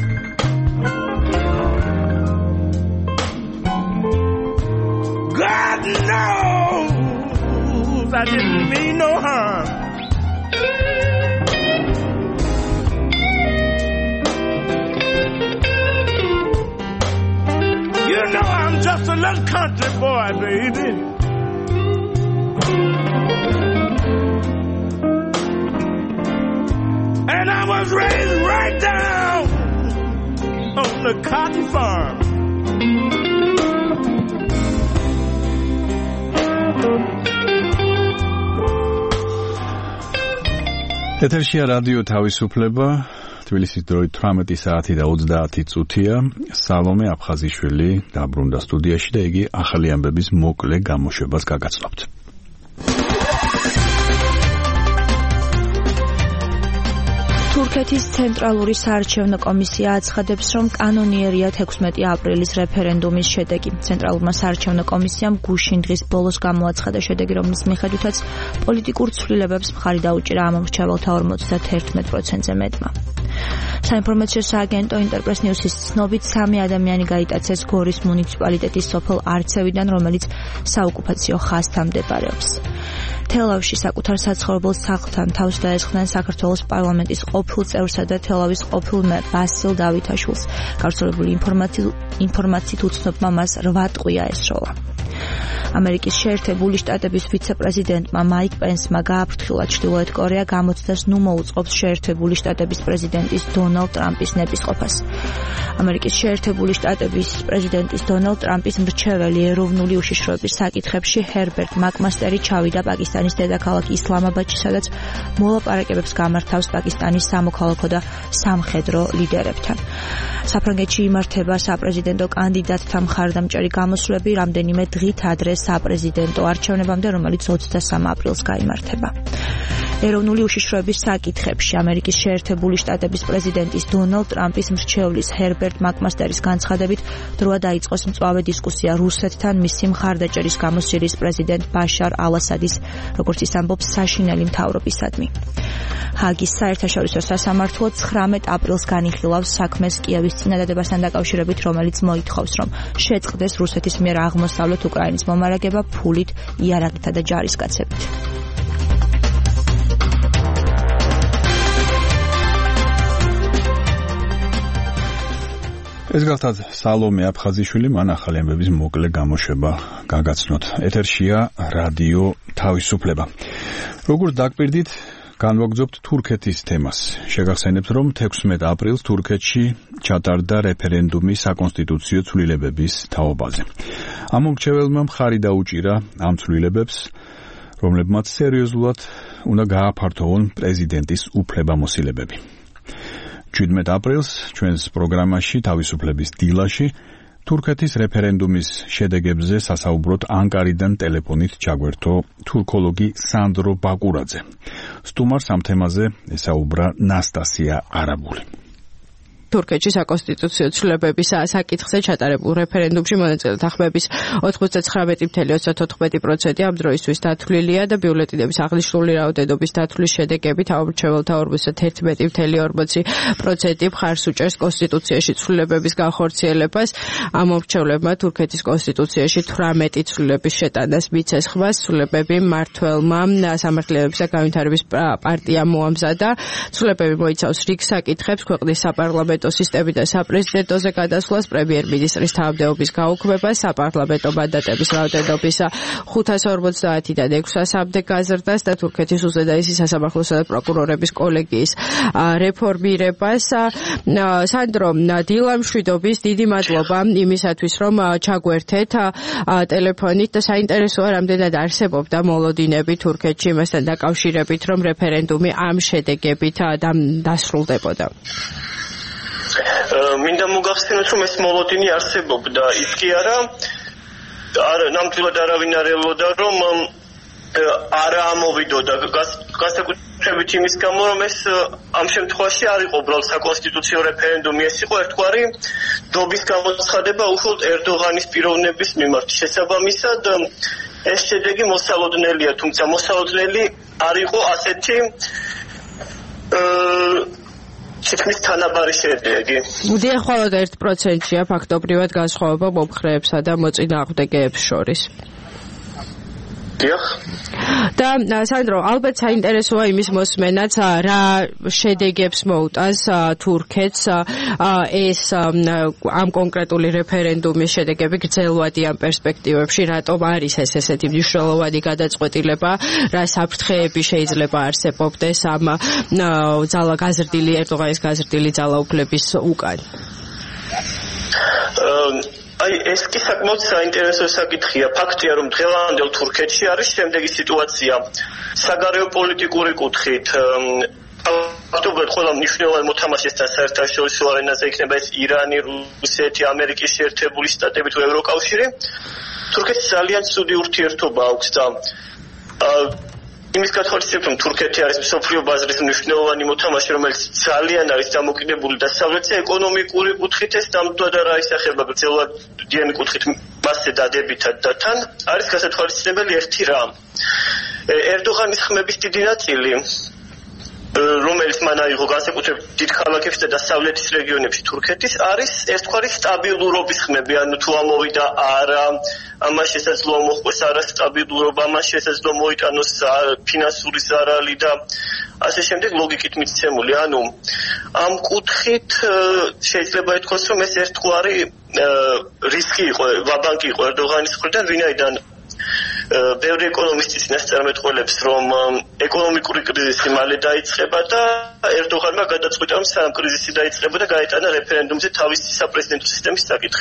God knows I didn't mean no harm. You know I'm just a little country boy, baby. And I was raised right down on the cotton farm. ეთერშია რადიო თავისუფლება, თბილისის დროით თვრამეტი საათი და ოცდაათი წუთია. სალომე აფხაზიშვილი დაბრუნდა სტუდიაში და იგი ახალი ამბების მოკლე გამოშვებას გაგაცნობთ. თურქეთის ცენტრალური საარჩევნო კომისია აცხადებს, რომ კანონიერია ექვსმეტი აპრილის რეფერენდუმის შედეგი. ცენტრალურმა საარჩევნო კომისიამ გუშინ დღის ბოლოს გამოაცხადა შედეგი, რომლის მიხედვითაც პოლიტიკურ ცვლილებებს მხარი დაუჭირა ამომრჩეველთა ორმოცდაერთი პროცენტზე მეტმა. საინფორმაციო სააგენტო ინტერპრეს ნიუსის ცნობით სამი ადამიანი გაიტაცეს გორის მუნიციპალიტეტის სოფელ არცევიდან, რომელიც საოკუპაციო ხაზთან მდებარეობს. თელავში საკუთარ საცხოვრებელ სახლთან თავს დაესხნენ საქართველოს პარლამენტის ყოფილ წევრსა და თელავის ყოფილ მერ ბასილ დავითაშვილს. გავრცელებული ინფორმაციით უცნობმა მას რვა ტყვია ესროლა. ამერიკის შეერთებული შტატების ვიცე-პრეზიდენტმა მაიკ პენსმა გააფრთხილა ჩრდილოეთ კორეა გამოცდას ნუ მოუწყობს შეერთებული შტატების პრეზიდენტის დონალდ ტრამპის ნებისყოფას. ამერიკის შეერთებული შტატების პრეზიდენტის დონალდ ტრამპის მრჩეველი ეროვნული უშიშროების საკითხებში ჰერბერტ მაკმასტერი ჩავიდა პაკისტანის დედაქალაქ ისლამაბადში, სადაც მოლაპარაკებებს გამართავს პაკისტანის სამოქალაქო და სამხედრო ლიდერებთან. საფრანგეთში იმართება საპრეზიდენტო კანდიდატთა მხარდამჭერი გამოსვლები რამდენიმე დღით ადრე საპრეზიდენტო არჩევნებამდე, რომელიც ოცდასამ აპრილს გაიმართება. ეროვნული უშიშროების საკითხებში ამერიკის შეერთებული შტატების პრეზიდენტის დონალდ ტრამპის მრჩევლის ჰერბერტ მაკმასტერის განცხადებით დროა დაიწყოს მწვავე დისკუსია რუსეთთან მისი მხარდაჭერის გამო სირიის პრეზიდენტ ბაშარ ალ-ასადის, როგორც ის ამბობს, საშინელი მთავრობისადმი. ჰაგის საერთაშორისო სასამართლო ცხრამეტ აპრილს განიხილავს საქმეს კიევის წინადადებასთან დაკავშირებით, რომელიც მოითხოვს, რომ შეწყდეს რუსეთის მიერ აღმოსავლეთ უკრაინის მომარაგება ფულით, იარაღითა და ჯარისკაცებით. ეს გახლავთ სალომე აფხაზიშვილი, მან ახალი ამბების მოკლე გამოშვება გაგაცნოთ. ეთერშია რადიო თავისუფლება. როგორც დაგპირდით, განვაგრძობთ თურქეთის თემას. შეგახსენებთ, რომ თექვსმეტ აპრილს თურქეთში ჩატარდა რეფერენდუმი საკონსტიტუციო ცვლილებების თაობაზე. ამ მომრჩეველმა მხარი დაუჭირა ამ ცვლილებებს, რომლებმაც სერიოზულად უნდა გააფართოვონ პრეზიდენტის უფლებამოსილებები. შვიდმეტ აპრილს ჩვენს პროგრამაში თავისუფლების დილაში თურქეთის რეფერენდუმის შედეგებზე სასაუბროთ ანკარიდან ტელეფონით ჩაგვერთო თურქოლოგი სანდრო ბაკურაძე. სტუმარს ამ თემაზე ესაუბრა ნასტასია არაბული. თურქეთში საკონსტიტუციო ცვლილებების საკითხზე ჩატარებულ რეფერენდუმში მონაწილეთა ხმების ოცდათხმეტი ფაصله ოცდათხმეტი პროცენტი ამ დროისთვის დათვლილია და ბიულეტენების აღნიშნული რაოდენობის დათვლის შედეგებით ამორჩეველთა ორმოცდაერთი ფაصله ორმოცი პროცენტი მხარს უჭერს კონსტიტუციაში ცვლილებების განხორციელებას. ამორჩევლებმა თურქეთის კონსტიტუციაში თვრამეტი ცვლილების შეტანას მიცეს ხმას. ცვლილებები მმართველმა სამართლებისა განვითარების პარტიამ მოამზადა. ცვლილებები მოიცავს რიგ საკითხებს, ქვეყნის საპარლამენტო სისტემის და საპრეზიდენტოზე გადასვლას, პრემიერ-მინისტრის თავმდეობის გაუქმებას, საპარლამენტო მანდატების რაოდენობის ხუთას ორმოცდაათიდან ექვსასამდე გაზრდას და თურქეთის უზენაესი სასამართლოსა და პროკურორების კოლეგიის რეფორმირებას. სანდრო, დილა მშვიდობის, დიდი მადლობა იმისათვის, რომ ჩაგვერთეთ ტელეფონით და საინტერესოა, რამდენად არსებობდა მოლოდინები თურქეთში იმასთან დაკავშირებით, რომ რეფერენდუმი ამ შედეგებით დასრულდებოდა. მინდა მოგახსენოთ, რომ ეს მოლოდინი არსებობდა, ის კი არა, ნამდვილად არავინ არ ელოდა, რომ არა ამოვიდოდა განსაკუთრებით იმის გამო, რომ ეს ამ შემთხვევაში არ იყო უბრალოდ საკონსტიტუციო რეფერენდუმი, ეს იყო ერთგვარი დობის გამოცხადება უხოლოდ ერდოღანის პიროვნების მიმართ. შესაბამისად, ეს შედეგი მოსალოდნელია, თუმცა მოსალოდნელი არ იყო ასეთი თითქმის თანაბარი შედეგი. დიახ, მხოლოდ ერთ პროცენტია ფაქტობრივად განსხვავება მომხრეებსა და მოწინააღმდეგეებს შორის. დიახ. და სანდრო, ალბათ საინტერესოა იმის მოსმენაც, რა შედეგებს მოუტანს თურქეთს ეს ამ კონკრეტული რეფერენდუმის შედეგები გრძელვადიან პერსპექტივებში, რატომ არის ეს ესეთი მნიშვნელოვანი გადაწყვეტილება, რა საფრთხეები შეიძლება არსებობდეს ამ ძალა გაზრდილი ერდოღანის გაზრდილი ძალაუფლების უკან? აი, ეს კი საკმაოდ საინტერესო საკითხია. ფაქტია, რომ დღევანდელ თურქეთში არის შემდეგი სიტუაცია. საგარეო პოლიტიკური კუთხით ფაქტობრივად ყველა მნიშვნელოვანი მოთამაშესთან საერთაშორისო არენაზე იქნება ეს ირანი, რუსეთი, ამერიკის შეერთებული შტატები თუ ევროკავშირი. თურქეთს ძალიან ცუდი ურთიერთობა აქვს და იმის გათვალისწინებით, რომ თურქეთი არის მსოფლიო ბაზრის მნიშვნელოვანი მოთამაშე, რომელიც ძალიან არის დამოკიდებული დასავლეთზე, ეკონომიკური კუთხით ეს ნამდვილად არ აისახება გრძელვადიანი კუთხით მასზე დადებითად და თან არის გასათვალისწინებელი ერთი რამ. ერდოღანის ხმების დიდი ნაწილი, რომელიც მან აიღო განსაკუთრებით დიდ ქალაქებში და დასავლეთის რეგიონებში თურქეთის, არის ერთგვარი სტაბილურობის ხმები, ანუ თუ ამოვიდა არა, ამას შესაძლოა მოხდეს არასტაბილურობა, ამას შესაძლოა მოიტანოს ფინანსური ზარალი და ასე შემდეგ ლოგიკით მიცემული. ანუ ამ კუთხით შეიძლება ითქვას, რომ ეს ერთგვარი რისკი იყო, ვაბანკი იყო ერდოღანის მხრიდან, ვინაიდან ბევრი ეკონომისტის წინასწარმეტყველებს, რომ ეკონომიკური კრიზისი მალე დაიწყება და ერდოღანმა გადაწყვიტა, რომ სამ კრიზისი დაიწყება და გაეტანა რეფერენდუმზე თავისი საპრეზიდენტო სისტემის საკითხი.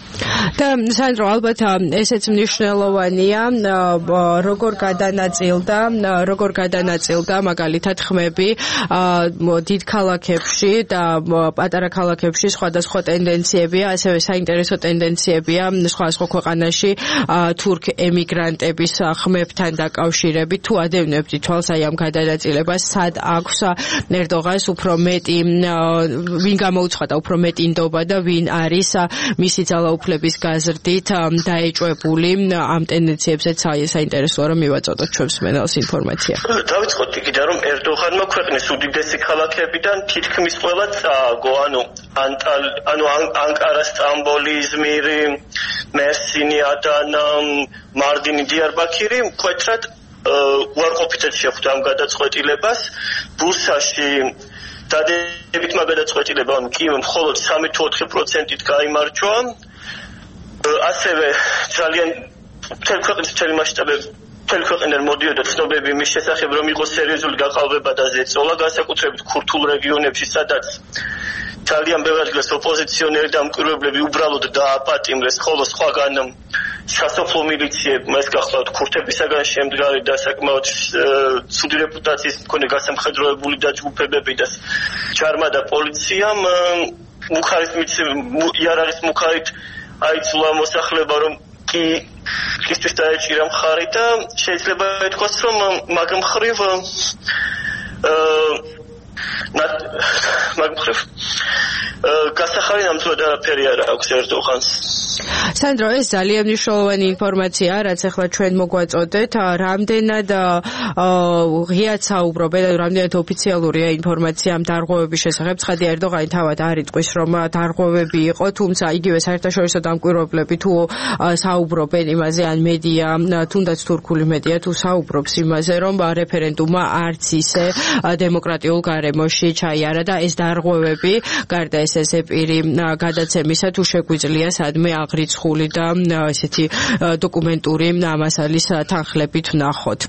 და სანდრო ალბათ ესეც მნიშვნელოვანია როგორ გადანაწილდა როგორ გადანაწილდა მაგალითად ხმები დიდ ქალაქებში და პატარა ქალაქებში სხვადასხვა ტენდენციებია ასევე საინტერესო ტენდენციებია სხვა სხვა ქვეყანაში თურქ ემიგრანტების ხმებთან დაკავშირებით თუ ადევნებთ თვალს აი ამ გადანაწილებას სად აქვს ერდოღანს უფრო მეტი ვინ გამოუცხადა უფრო მეტი ნდობა და ვინ არის მისი ძალაუფლების გაზრდით დაეჭვებული ამ ტენდენციებზეც საინტერესოა რომ მივაწოდოთ ჩვენს მენელს ინფორმაცია. დავიწყოთ იქიდან რომ ერდოღანმა ქვეყნის უდიდესი ქალაქებიდან თითქმის ყველა წააგო, ანუ ანტალ ანუ ანკარა, სტამბოლი, იზმირი, მერსინი, ადანა, მარდინი, დიარბაქირი მკვეთრად უარყოფითად შეხვდა ამ გადაწყვეტილებას. ბურსაში დადებითმა გადაწყვეტილებამ კი მხოლოდ სამი თუ ოთხი პროცენტით გაიმარჯვა. ასევე ძალიან მთელ ქვეყნის მთელი მასშტაბით მთელ ქვეყნიდან მოდიოდა ცნობები მის შესახებ რომ იყო სერიოზული გაყალბება და ზეწოლა განსაკუთრებით ქურთულ რეგიონებში სადაც ძალიან ბევრი ადგილას ოპოზიციონერი და მკვირვებლები უბრალოდ დააპატიმრეს ხოლო სხვაგან სასოფლო მილიციებმა ეს გახლავთ ქურთებისაგან შემდგარი და საკმაოდ ცუდი რეპუტაციის მქონე გასამხედროებული დაჯგუფებები და ჯარმა და პოლიციამ მუხარის იარაღის მუხარით აიძულა მოსახლეობა რომ კი ხისტვის დაეჭირა მხარი და შეიძლება ითქვას რომ მაგ მხრივ მაგ მხრივ გასახარი ნამდვილად არაფერი არ აქვს ერდოღანს. სანდრო ეს ძალიან მნიშვნელოვანი ინფორმაციაა რაც ახლა ჩვენ მოგვაწოდეთ რამდენად ღიად საუბრობენ რამდენად ოფიციალურია ინფორმაცია ამ დარღვევების შესახებ ცხადი ერდოღანი თავად არ იტყვის რომ დარღვევები იყო თუმცა იგივე საერთაშორისო დამკვირვებლები თუ საუბრობენ იმაზე ან მედია თუნდაც თურქული მედია თუ საუბრობს იმაზე რომ რეფერენდუმმა არც ისე დემოკრატიულ გარემოში ჩაიარა და ეს დარღვევები გარდა ეს ესეპირი გადაცემისა თუ შეგვიძლია სადმე აღრიცხული და ესეთი დოკუმენტური მასალის თანხლებით ვნახოთ.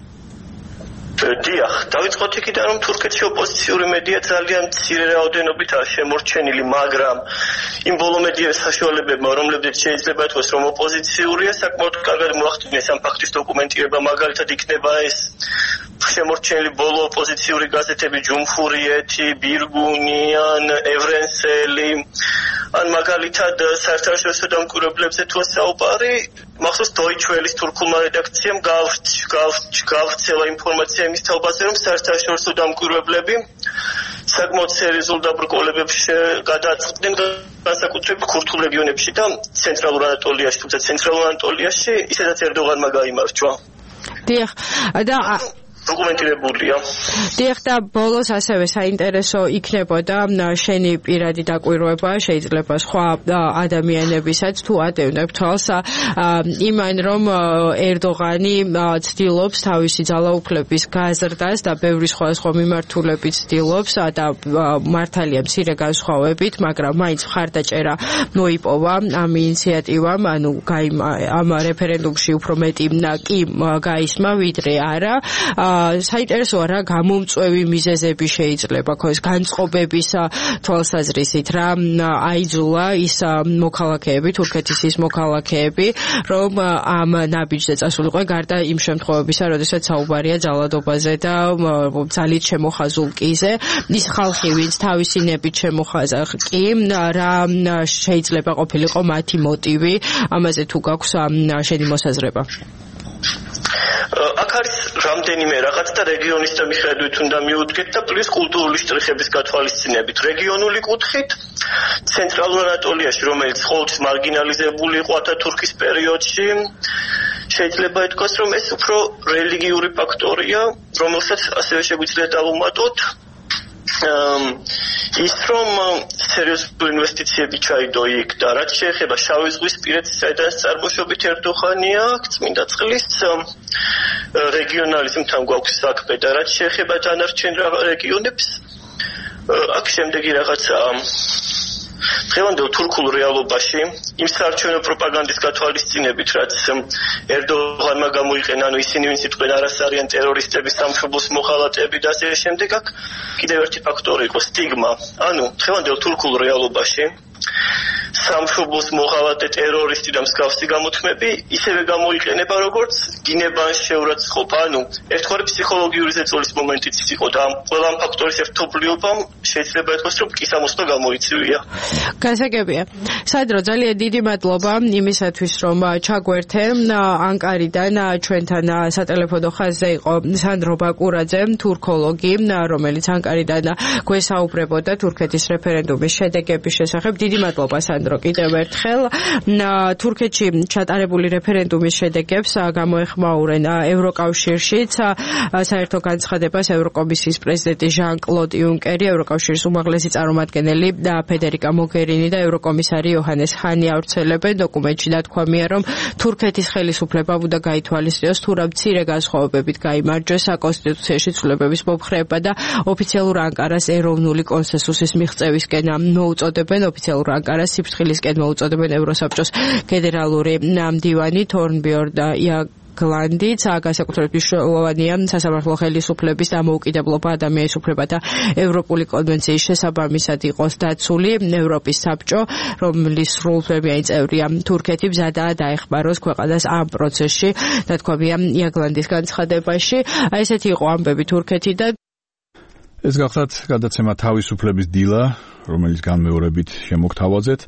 დიახ, დავიწყოთ იქიდან რომ თურქეთში ოპოზიციური მედია ძალიან მცირე რაოდენობითაა შემორჩენილი, მაგრამ იმ ბოლო მედიების საშუალებებმა, რომლებიც შეიძლება ითქვას რომ ოპოზიციურია, საკმაოდ კარგად მოახდინეს ამ ფაქტის დოკუმენტირება, მაგალითად იქნება ეს შემორჩენილი ბოლო ოპოზიციური გაზეთები ჯუმჰურიეთი, ბირგუნიან, ევრენსელი, ან მაგალითად საერთაშორისო დამკვირვებლებზე თუ საუბარი, მახსოვს Deutsche Welle-ის თურქულმა რედაქციამ გავრცელა ინფორმაცია იმის თაობაზე, რომ საერთაშორისო დამკვირვებლები საკმაოდ სერიოზულ დაბრკოლებებში გადააწყვეტენ განსაკუთრებით ქურთულ რეგიონებში და ცენტრალურ ანატოლიაში, თუმცა ცენტრალურ ანატოლიაში ისედაც ერდოღანმა გაიმარჯვა. დიახ, და დოკუმენტირებულია. დიახ და ბოლოს ასევე საინტერესო იქნებოდა შენი პირადი დაკვირვება, შეიძლება სხვა ადამიანებისაც თუ ატევნებ თვალს იმან რომ ერდოღანი ცდილობს თავისი ძალაუფლების გაზრდას და ბევრი სხვა სხვა მიმართულებით ცდილობს და მართალია მცირე განსხვავებით, მაგრამ მაინც მხარდაჭერა მოიპოვა ამ ინიციატივამ, ანუ ამ რეფერენდუმში უფრო მეტი კი გაისმა ვიდრე არა. საინტერესოა რა გამომწვევი მიზეზები შეიძლება ქოს განწყობების თვალსაზრისით რა აიძულა ის მოქალაქეები თურქეთის ის მოქალაქეები რომ ამ ნაბიჯზე წასულიყო გარდა იმ შემთხვევებისა როდესაც საუბარია ძალადობაზე და ძალით შემოხაზულ კიზე ის ხალხი ვინც თავისი ნებით შემოხაზა კი რა შეიძლება ყოფილიყო მათი მოტივი ამაზე თუ გაქვს შენი მოსაზრება. აქ არის რამდენიმე რაღაც და რეგიონის და მიხედვით უნდა მიუდგეთ და პლუს კულტურული შტრიხების გათვალისწინებით. რეგიონული კუთხით ცენტრალურ ანატოლიაში, რომელიც ყოველთვის მარგინალიზებული იყო ათათურქის პერიოდში, შეიძლება ითქვას, რომ ეს უფრო რელიგიური ფაქტორია, რომელსაც ასევე შეგვიძლია დავუმატოთ. ის რომ სერიოზული ინვესტიციები ჩაიდო იქ და რაც შეეხება შავი ზღვის პირეთს საიდან წარმოშობით ერდოღანია წმინდა წყლის რეგიონალიზმთან გვაქვს საქმე და რაც შეეხება დანარჩენ რეგიონებს აქ შემდეგი რაღაცა დღევანდელ თურქულ რეალობაში იმ საარჩევნო პროპაგანდის გათვალისწინებით რაც ერდოღანმა გამოიყენა ანუ ისინი ვინც იტყვიან არას არიან ტერორისტები სამშობლოს მოხალატეები და ასე შემდეგ აქ კიდევ ერთი ფაქტორი იყო სტიგმა ანუ დღევანდელ თურქულ რეალობაში სამშობლოს მოღალატე ტერორისტი და მსგავსი გამოთქმები ისევე გამოიყენება როგორც დინებან შეურაცხყოფა, ანუ ერთგვარი ფსიქოლოგიური ზეწოლის მომენტიც იყო და ყველა ფაქტორის ერთობლიობამ შეიძლება ითქვას, რომ კისამოსვლა გამოიწვია. გასაგებია. საიდრო, ძალიან დიდი მადლობა იმისათვის, რომ ჩაგვერთე ანკარიდან ჩვენთან სატელეფონო ხაზზე იყო სანდრო ბაკურაძე, თურქოლოგი, რომელიც ანკარიდან გვესაუბრებოდა თურქეთის რეფერენდუმის შედეგების შესახებ. დიდი მადლობა სანდრო კიდევ ერთხელ. თურქეთში ჩატარებული რეფერენდუმის შედეგებს გამოეხმაურენ ევროკავშირშიც საერთო განცხადებას ევროკომისიის პრეზიდენტი ჟან-კლოდ იუნკერი, ევროკავშირის უმაღლესი წარმომადგენელი ფედერიკა მოგერინი და ევროკომისარი იოჰანეს ჰანი ავრცელებენ. დოკუმენტში ნათქვამია, რომ თურქეთის ხელისუფლებამ უნდა გაითვალისწინოს თუ რა მცირე განსხვავებებით გაიმარჯვეს საკონსტიტუციაში ცვლილებების მომხრეება და ოფიციალურ ანკარას ეროვნული კონსენსუსის მიღწევისკენ მოუწოდებენ. ოფიციალურ ანკარას სიფრთხილისკენ მოუწოდებენ ევროსაბჭოს ფედერალური მდივანი თორნბიორნ გლანდიც, განსაკუთრებით მნიშვნელოვანია სასამართლო ხელისუფლების დამოუკიდებლობა, ადამიანის უფლებათა ევროპული კონვენციის შესაბამისად იყოს დაცული. ევროპის საბჭო, რომლის სრულუფლებიანი წევრია თურქეთი, მზადაა დაეხმაროს ქვეყანას ამ პროცესში, ნათქვამია იაგლანდის განცხადებაში. ესეთი იყო ამბები თურქეთიდან. ეს გახლავთ გადაცემა თავისუფლების დილა, რომელიც განმეორებით შემოგთავაზეთ.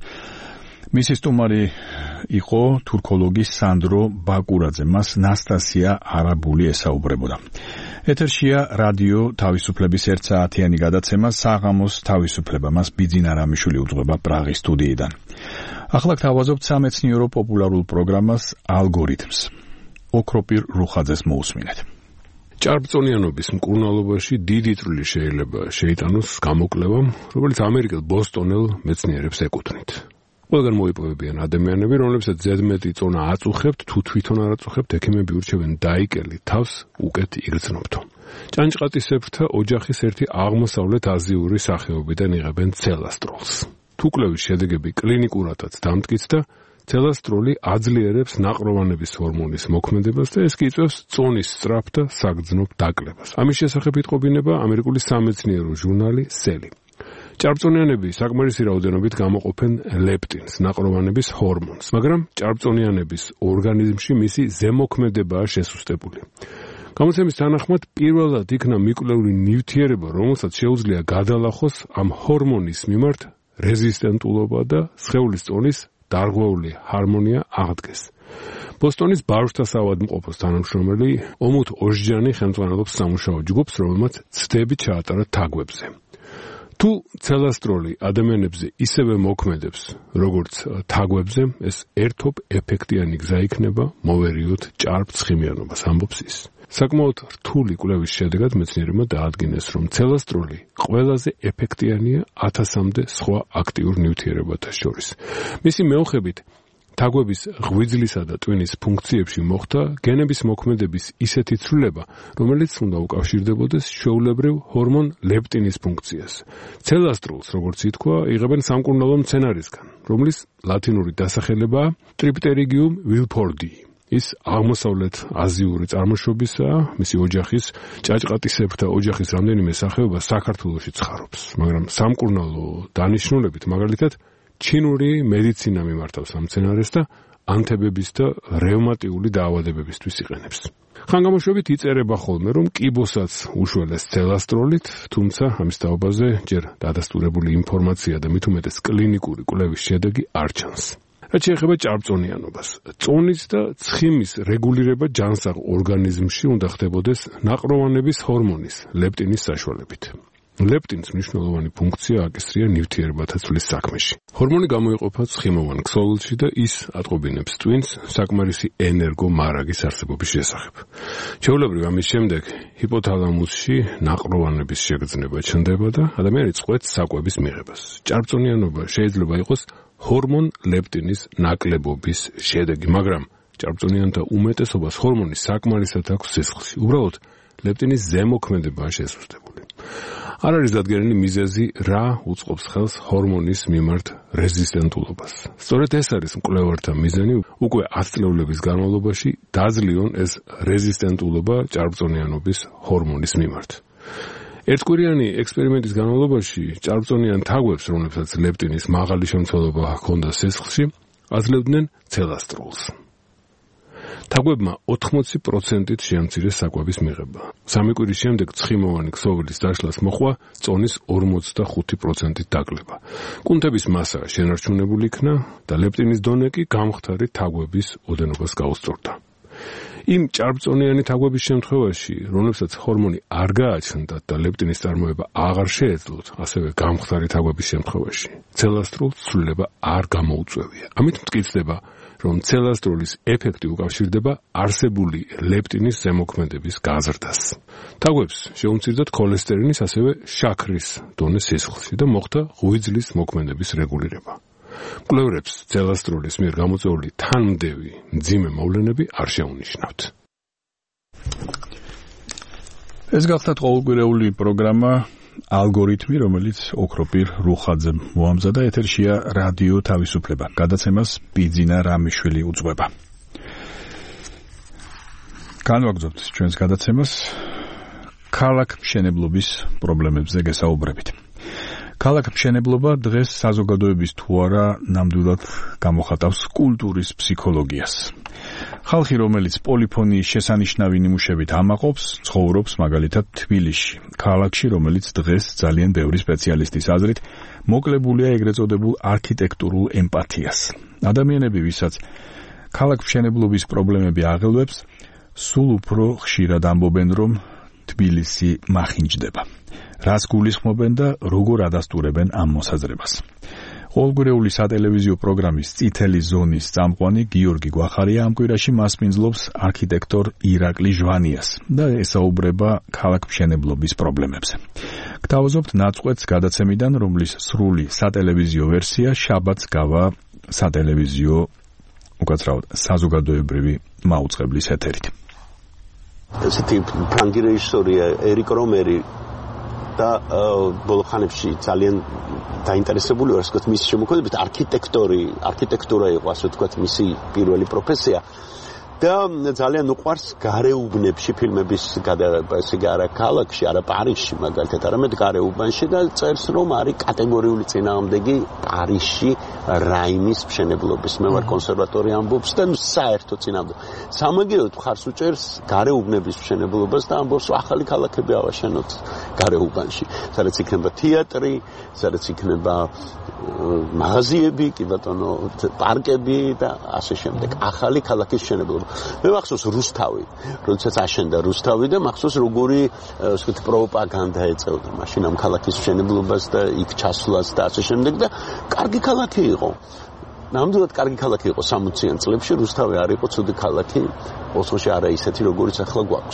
მისი სტუმარი იყო თურქოლოგი სანდრო ბაკურაძე, მას ნასტასია არაბული ესაუბრებოდა. ეთერშია რადიო თავისუფლების ერთ საათიანი გადაცემა საღამოს თავისუფლება, მას ბიძინა რამიშვილი უძღვება პრაღის სტუდიიდან. ახლა გთავაზობთ სამეცნიერო პოპულარულ პროგრამას ალგორითმს. ოქროპირ რუხაძეს მოусმინეთ. ჭარბწონიანობის მკურნალობაში დიდი წვლილი შეიძლება შეიტანოს გამოკვლევამ, რომელიც ამერიკელ ბოსტონელ მეცნიერებს ეკუთვნით. ყველგან მოიპოვებიან ადამიანები, რომლებსაც ზედმეტი წონა აწუხებთ, თუ თვითონ არ აწუხებთ, ექიმები ურჩევენ დაიკელი თავს უკეთ იგრძნობთო. ჭანჭყატისებრთა ოჯახის ერთი აღმოსავლეთ აზიური სახეობიდან იღებენ ცელასტროლს. თუ კვლევის შედეგები კლინიკურადაც დამტკიცდა, ცელასტროლი აძლიერებს ნაყროვანების ჰორმონის მოქმედებას და ეს კი იწვევს წონის სწრაფ და საგრძნობ დაკლებას. ამის შესახებ იტყობინება ამერიკული სამეცნიერო ჟურნალი Cell. ჭარბწონიანები საკმარისი რაოდენობით გამოყოფენ ლეპტინს, ნაყროვანების ჰორმონს, მაგრამ ჭარბწონიანების ორგანიზმში მისი ზემოქმედებაა შესუსტებული. გამოცემის თანახმად პირველად იქნა მიკვლეული ნივთიერება, რომელსაც შეუძლია გადალახოს ამ ჰორმონის მიმართ რეზისტენტულობა და სხეულის წონის დარღვეული ჰარმონია აღდგეს. ბოსტონის ბავშვთა საავადმყოფოს თანამშრომელი ომუთ ოჟჯანი ხელმძღვანელობს სამუშაო ჯგუფს, რომელმაც ცდები ჩაატარა თაგვებზე. თუ ცელასტროლი ადამიანებზე ისევე მოქმედებს, როგორც თაგვებზე, ეს ერთობ ეფექტიანი გზა იქნება მოვერიოთ ჭარბცხიმიანობას, ამბობს ის. საკმაოდ რთული კვლევის შედეგად მეცნიერებმა დაადგინეს, რომ ცელასტროლი ყველაზე ეფექტიანია ათასამდე სხვა აქტიურ ნივთიერებათა შორის. მისი მეოხებით თაგვების ღვიძლისა და ტვინის ფუნქციებში მოხდა გენების მოქმედების ისეთი ცვლილება, რომელიც უნდა უკავშირდებოდეს ჩვეულებრივ ჰორმონ ლეპტინის ფუნქციას. ცელასტროლს, როგორც ითქვა, იღებენ სამკურნალო მცენარისგან, რომლის ლათინური დასახელებაა ტრიპტერიgium wilfordi. ის აღმოსავლეთ აზიური წარმოშობისაა, მისი ოჯახის ჭაჭყატისებრთა ოჯახის რამდენიმე სახეობა საქართველოში ცხარობს, მაგრამ სამკურნალო დანიშნულებით, მაგალითად, ჩინური მედიცინა მიმართავს ამ მცენარეს და ანთებების და რევმატიული დაავადებებისთვის იყენებს. ხანგამოშვებით იწერება ხოლმე, რომ კიბოსაც უშველეს ცელასტროლით, თუმცა ამის თაობაზე ჯერ დადასტურებული ინფორმაცია და მით უმეტეს კლინიკური კვლევის შედეგი არ ჩანს. რაც შეეხება ჭარბწონიანობას, წონის და ცხიმის რეგულირება ჯანსაღ ორგანიზმში უნდა ხდებოდეს ნაყროვანების ჰორმონის ლეპტინის საშუალებით. ლეპტინს მნიშვნელოვანი ფუნქცია აკისრია ნივთიერებათა ცვლის საქმეში. ჰორმონი გამოიყოფა ცხიმოვან ქსოვილში და ის ატყობინებს ტვინს საკმარისი ენერგო მარაგის არსებობის შესახებ. ჩვეულებრივ ამის შემდეგ ჰიპოთალამუსში ნაყროვანების შეგრძნება ჩნდება და ადამიანი წყვეტს საკვების მიღებას. ჭარბწონიანობა შეიძლება იყოს ჰორმონ ლეპტინის ნაკლებობის შედეგი, მაგრამ ჭარბწონიანთა უმეტესობას ჰორმონი საკმარისად აქვს სისხლში. უბრალოდ ლეპტინის ზემოქმედებაა შესუსტებული. არ არის დადგენილი მიზეზი, რა უწყობს ხელს ჰორმონის მიმართ რეზისტენტულობას. სწორედ ეს არის მკვლევართა მიზანი, უკვე ათი წლების განმავლობაში დაძლიონ ეს რეზისტენტულობა ჭარბწონიანობის ჰორმონის მიმართ. ერთკვირიანი ექსპერიმენტის განმავლობაში ჭარბწონიან თაგვებს, რომლებსაც ლეპტინის მაღალი შემცველობა ჰქონდა სისხლში, აძლევდნენ ცელასტროლს. თაგვებმა ოთხმოცი პროცენტით შეამცირეს საკვების მიღება. სამი კვირის შემდეგ ცხიმოვანი ქსოვილის დაშლას მოჰყვა წონის ორმოცდახუთი პროცენტით დაგლება. კუნთების მასა შენარჩუნებული იქნა და ლეპტინის დონე კი გამხდარი თაგვების ოდენობას გაუსწორდა. იმ ჭარბწონიანი თაგვების შემთხვევაში, რომლებსაც ჰორმონი არ გააჩნდათ და ლეპტინის წარმოება აღარ შეეძლოთ, ასევე გამხდარი თაგვების შემთხვევაში, ცელასტროლს ცვლილება არ გამოუწვევია. ამით მტკიცდება, რომ ცელასტროლის ეფექტი უკავშირდება არსებული ლეპტინის ზემოქმედების გაზრდას. თაგვებს შეუმცირდათ ქოლესტერინის, ასევე შაქრის დონე სისხლში და მოხდა ღვიძლის მოქმედების რეგულირება. მკვლევრებს ცელასტროლის მიერ გამოწვეული თანმდევი მძიმე მოვლენები არ შეუნიშნავთ. ეს გახლავთ ყოველკვირეული პროგრამა ალგორითმი, რომელიც ოქროპირ რუხაძემ მოამზადა. ეთერშია რადიო თავისუფლება. გადაცემას ბიძინა რამიშვილი უძღვება. განვაგრძობთ ჩვენს გადაცემას ქალაქ მშენებლობის პრობლემებზე გესაუბრებით. ქალაქ მშენებლობა დღეს საზოგადოების თუ არა ნამდვილად გამოხატავს კულტურის ფსიქოლოგიას. ხალხი, რომელიც პოლიფონიის შესანიშნავი ნიმუშებით ამაყობს, ცხოვრობს მაგალითად თბილისში, ქალაქში, რომელიც დღეს ძალიან ბევრი სპეციალისტის აზრით მოკლებულია ეგრეთ წოდებულ არქიტექტურულ ემპათიას. ადამიანები, ვისაც ქალაქ მშენებლობის პრობლემები აღელვებს, სულ უფრო ხშირად ამბობენ, რომ თბილისი მახინჯდება. რას გულისხმობენ და როგორ ადასტურებენ ამ მოსაზრებას. ყოველკვირეული სატელევიზიო პროგრამის წითელი ზონის წამყვანი გიორგი გვახარია ამ კვირაში მასპინძლობს არქიტექტორ ირაკლი ჟვანიას და ესაუბრება ქალაქ მშენებლობის პრობლემებზე. გთავაზობთ ნაწყვეტს გადაცემიდან, რომლის სრული სატელევიზიო ვერსია შაბათს გავა სატელევიზიო უკაცრავად საზოგადოებრივი მაუწყებლის ეთერით. ესეთი ფრანგი რეჟისორია ერიკ რომერი და ბოლო ხანებში ძალიან დაინტერესებული ვარ, ასეთ მის შემოქმედებით არქიტექტორი, არქიტექტურა იყო ასე ვთქვათ მისი პირველი პროფესია. და ძალიან უყვარს გარეუბნებში ფილმების გადაღება, ესე იგი არა ქალაქში, არა პარიზში, მაგალითად, არამედ გარეუბანში და წერს, რომ არის კატეგორიული წინააღმდეგი პარიზში რაიმის მშენებლობის. მე ვარ კონსერვატორი ამბობს და საერთო წინააღმდეგი. სამაგიეროდ მხარს უჭერს გარეუბნების მშენებლობას და ამბობს, ახალი ქალაქები ავაშენოთ გარეუბანში, სადაც იქნება თეატრი, სადაც იქნება მაღაზიები, კი ბატონო, პარკები და ასე შემდეგ. ახალი ქალაქის მშენებლობა. მე მახსოვს რუსთავი, როდესაც აშენდა რუსთავი და მახსოვს როგორი ასე ვთქვათ პროპაგანდა ეწეოდა მაშინ ამ ქალაქის მშენებლობას და იქ ჩასვლას და ასე შემდეგ და კარგი ქალაქი იყო. ნამდვილად კარგი ქალაქი იყო სამოციან წლებში, რუსთავი არ იყო ცუდი ქალაქი, ოსოში არა ისეთი როგორიც ახლა გვაქვს.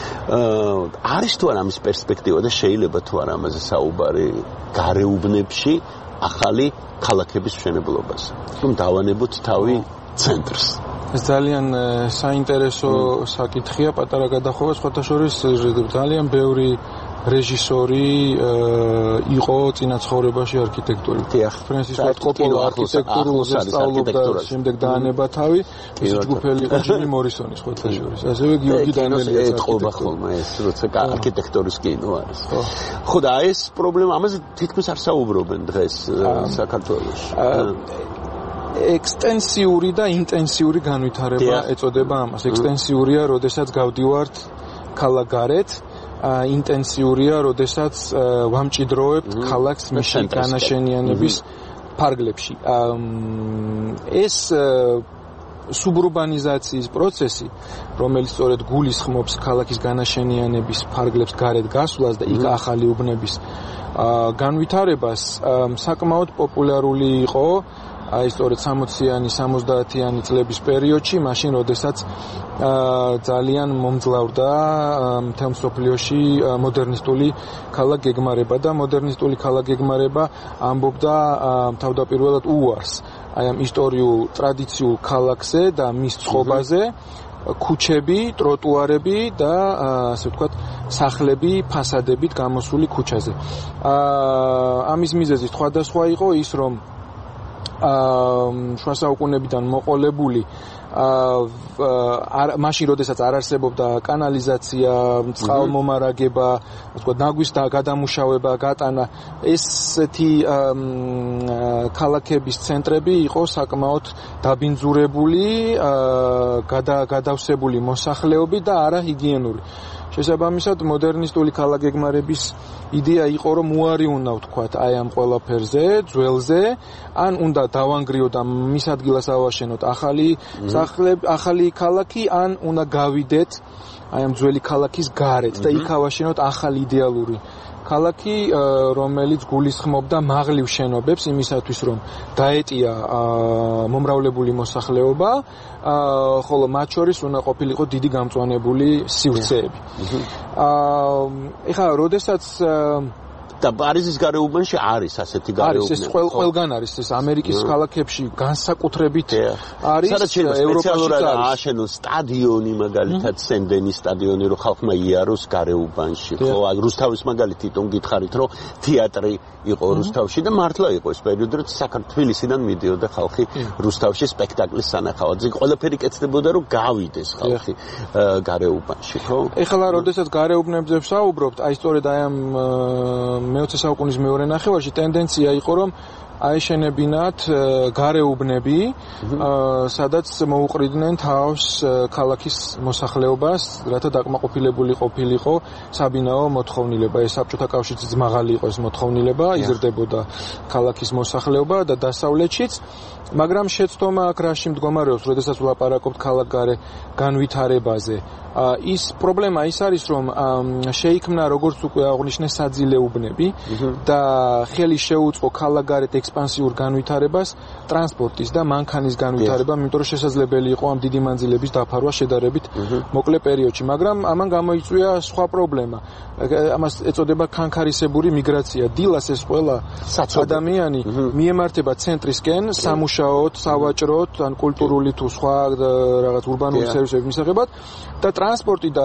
აა არის თუ არა ამის პერსპექტივა და შეიძლება თუ არა ამაზე საუბარი გარეუბნებში ახალი ქალაქების მშენებლობას. რომ დავანებოთ თავი ცენტრს. ეს ძალიან საინტერესო საკითხია, პატარა გადახოვა, სხვათა შორის ძალიან ბევრი რეჟისორი იყო წინა ცხოვრებაში არქიტექტორი. ფრენსის ფორდ კოპოლა არქიტექტურულს სწავლობდა, შემდეგ დაანება თავი, მისი ჯგუფელი იყო ჯიმი მორისონი, სხვათა შორის. ასევე გიორგი დანიელია ეთყობა ხოლმე ეს, როცა არქიტექტორის კინო არის. ხო და ეს პრობლემა, ამაზე თითქმის არ საუბრობენ დღეს საქართველოში. ექსტენსიური და ინტენსიური განვითარება ეწოდება ამას. ექსტენსიურია, როდესაც გავდივართ ქალაქგარეთ, ინტენსიურია, როდესაც ვამჭიდროებთ ქალაქს მისი განაშენიანების ფარგლებში. ეს სუბრუბანიზაციის პროცესი, რომელიც სწორედ გულისხმობს ქალაქის განაშენიანების ფარგლებს გარეთ გასვლას და იქ ახალი უბნების განვითარებას, საკმაოდ პოპულარული იყო აი სწორედ სამოციანი, სამოცდაათიანი წლების პერიოდში, მაშინ როდესაც ძალიან მომძლავრდა მთელ მსოფლიოში მოდერნისტული ქალაქგეგმარება და მოდერნისტული ქალაქგეგმარება ამბობდა თავდაპირველად უარს აი ამ ისტორიულ ტრადიციულ ქალაქზე და მის წყობაზე, ქუჩები, ტროტუარები და ასე ვთქვათ სახლები ფასადებით გამოსული ქუჩაზე. ამის მიზეზი სხვადასხვა იყო ის, რომ შუა საუკუნეებიდან მოყოლებული აა მაშინ როდესაც არ არსებობდა კანალიზაცია, წყალმომარაგება, ასე ვთქვათ, ნაგვის და გადამუშავება, გატანა, ესეთი ქალაქების ცენტრები იყო საკმაოდ დაბინძურებული, გადავსებული მოსახლეობით და არა ჰიგიენური. შესაბამისად, მოდერნისტული ქალაქგეგმარების იდეა იყო, რომ უარი უნდა ვთქვათ აი ამ ყველაფერზე, ძველზე, ან უნდა დავანგრიოთ და მის ადგილას ავაშენოთ ახალი სახლები, ახალი ქალაქი, ან უნდა გავიდეთ აი ამ ძველი ქალაქის გარეთ და იქ ავაშენოთ ახალი იდეალური ქალაქი, რომელიც გულისხმობდა მაღლივ შენობებს იმისათვის, რომ დაეტია მომრავლებული მოსახლეობა, ხოლო მათ შორის უნდა ყოფილიყო დიდი გამწვანებული სივრცეები. ეხლა, როდესაც და პარიზის გარეუბანში არის ასეთი გარეუბანი. არის, ეს ყველგან არის, ეს ამერიკის ქალაქებში განსაკუთრებით არის, ევროპაში არის. აშენო სტადიონი, მაგალითად, სენდენის სტადიონი, რომ ხალხმა იაროს გარეუბანში. ხო, რუსთავის მაგალითად თვითონ გითხარით, რომ თეატრი იყო რუსთავში და მართლა იყო ეს პერიოდი, რომ საქართველოსიდან მიდიოდა ხალხი რუსთავში სპექტაკლის სანახავად. ზიგ ყველაფერი კეთდებოდა, რომ გავიდეს ხალხი გარეუბანში, ხო? ეხლა, როდესაც გარეუბნებზე ვსაუბრობთ, აი სწორედ აი ამ მეოცე საუკუნის მეორე ნახევარში ტენდენცია იყო, რომ აეშენებინათ გარეუბნები, სადაც მოუყრიდნენ თავს ქალაქის მოსახლეობას, რათა დაკმაყოფილებული ყოფილიყო საბინაო მოთხოვნილება. ეს საბჭოთა კავშირშიც მაღალი იყო ეს მოთხოვნილება, იზრდებოდა ქალაქის მოსახლეობა და დასავლეთშიც, მაგრამ შეცდომა აქ რაში მდგომარეობს, როდესაც ვლაპარაკობთ ქალაქგარე განვითარებაზე. ის პრობლემა ის არის, რომ შეიქმნა, როგორც უკვე აღნიშნე, საძილეუბნები და ხელი შეუწყო ქალაქგარეთ ექსპანსიურ განვითარებას ტრანსპორტის და მანქანის განვითარება, იმიტომ რომ შესაძლებელი იყო ამ დიდი მანძილების დაფარვა შედარებით მოკლე პერიოდში, მაგრამ ამან გამოიწვია სხვა პრობლემა. ამას ეწოდება ქანქარისებური მიგრაცია. დილას ეს ყველა ადამიანი მიემართება ცენტრისკენ სამუშაოდ, სავაჭროდ, ან კულტურული თუ სხვა რაღაც ურბანული სერვისების მისაღებად და ტრანსპორტი და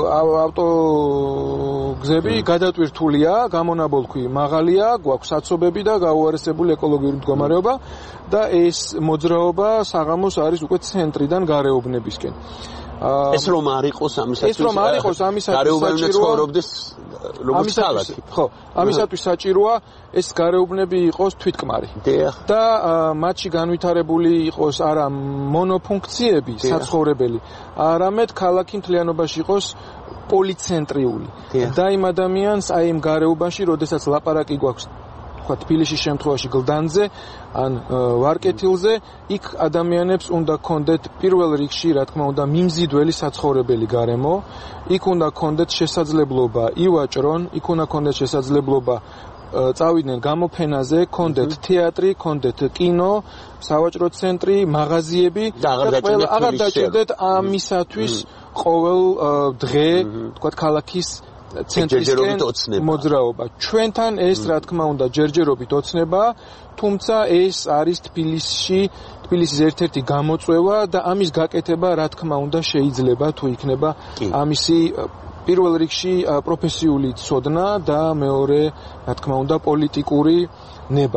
ავტოგზები გადატვირთულია, გამონაბოლქვი მაღალია, გვაქვს საცობები და გაუარესებული ეკოლოგიური მდგომარეობა და ეს მოძრაობა საღამოს არის უკვე ცენტრიდან გარეუბნებისკენ. ეს რომ არ იყოს ამისათვის ეს რომ არ იყოს ამისათვის საჭიროა როგორც ქალაქი. ხო, ამისათვის საჭიროა ეს გარეუბნები იყოს თვითკმარი. და მათში განვითარებული იყოს არა მონოფუნქციები საცხოვრებელი, არამედ ქალაქი მთლიანობაში იყოს პოლიცენტრიული. და იმ ადამიანს აი იმ გარეუბანში, როდესაც ლაპარაკი გვაქვს თქვა თბილისის შემთხვევაში გლდანზე ან ვარკეთილზე, იქ ადამიანებს უნდა კონდეთ პირველ რიგში, რა თქმა უნდა, მიმზიდველი საცხოვრებელი გარემო, იქ უნდა კონდეთ შესაძლებლობა ივაჭრონ, იქ უნდა კონდეთ შესაძლებლობა წავიდნენ გამოფენაზე, კონდეთ თეატრი, კონდეთ კინო, სავაჭრო ცენტრი, მაღაზიები და აღარ დაჭირდეთ ამისათვის ყოველ დღე, თქვა ქალაქის ცენტრისკენ მოძრაობა. ჩვენთან ეს, რა თქმა უნდა, ჯერჯერობით ოცნება, თუმცა ეს არის თბილისში, თბილისის ერთ-ერთი გამოწვევა და ამის გაკეთება, რა თქმა უნდა, შეიძლება თუ იქნება ამისი პირველ რიგში პროფესიული ცოდნა და მეორე, რა თქმა უნდა, პოლიტიკური ნება.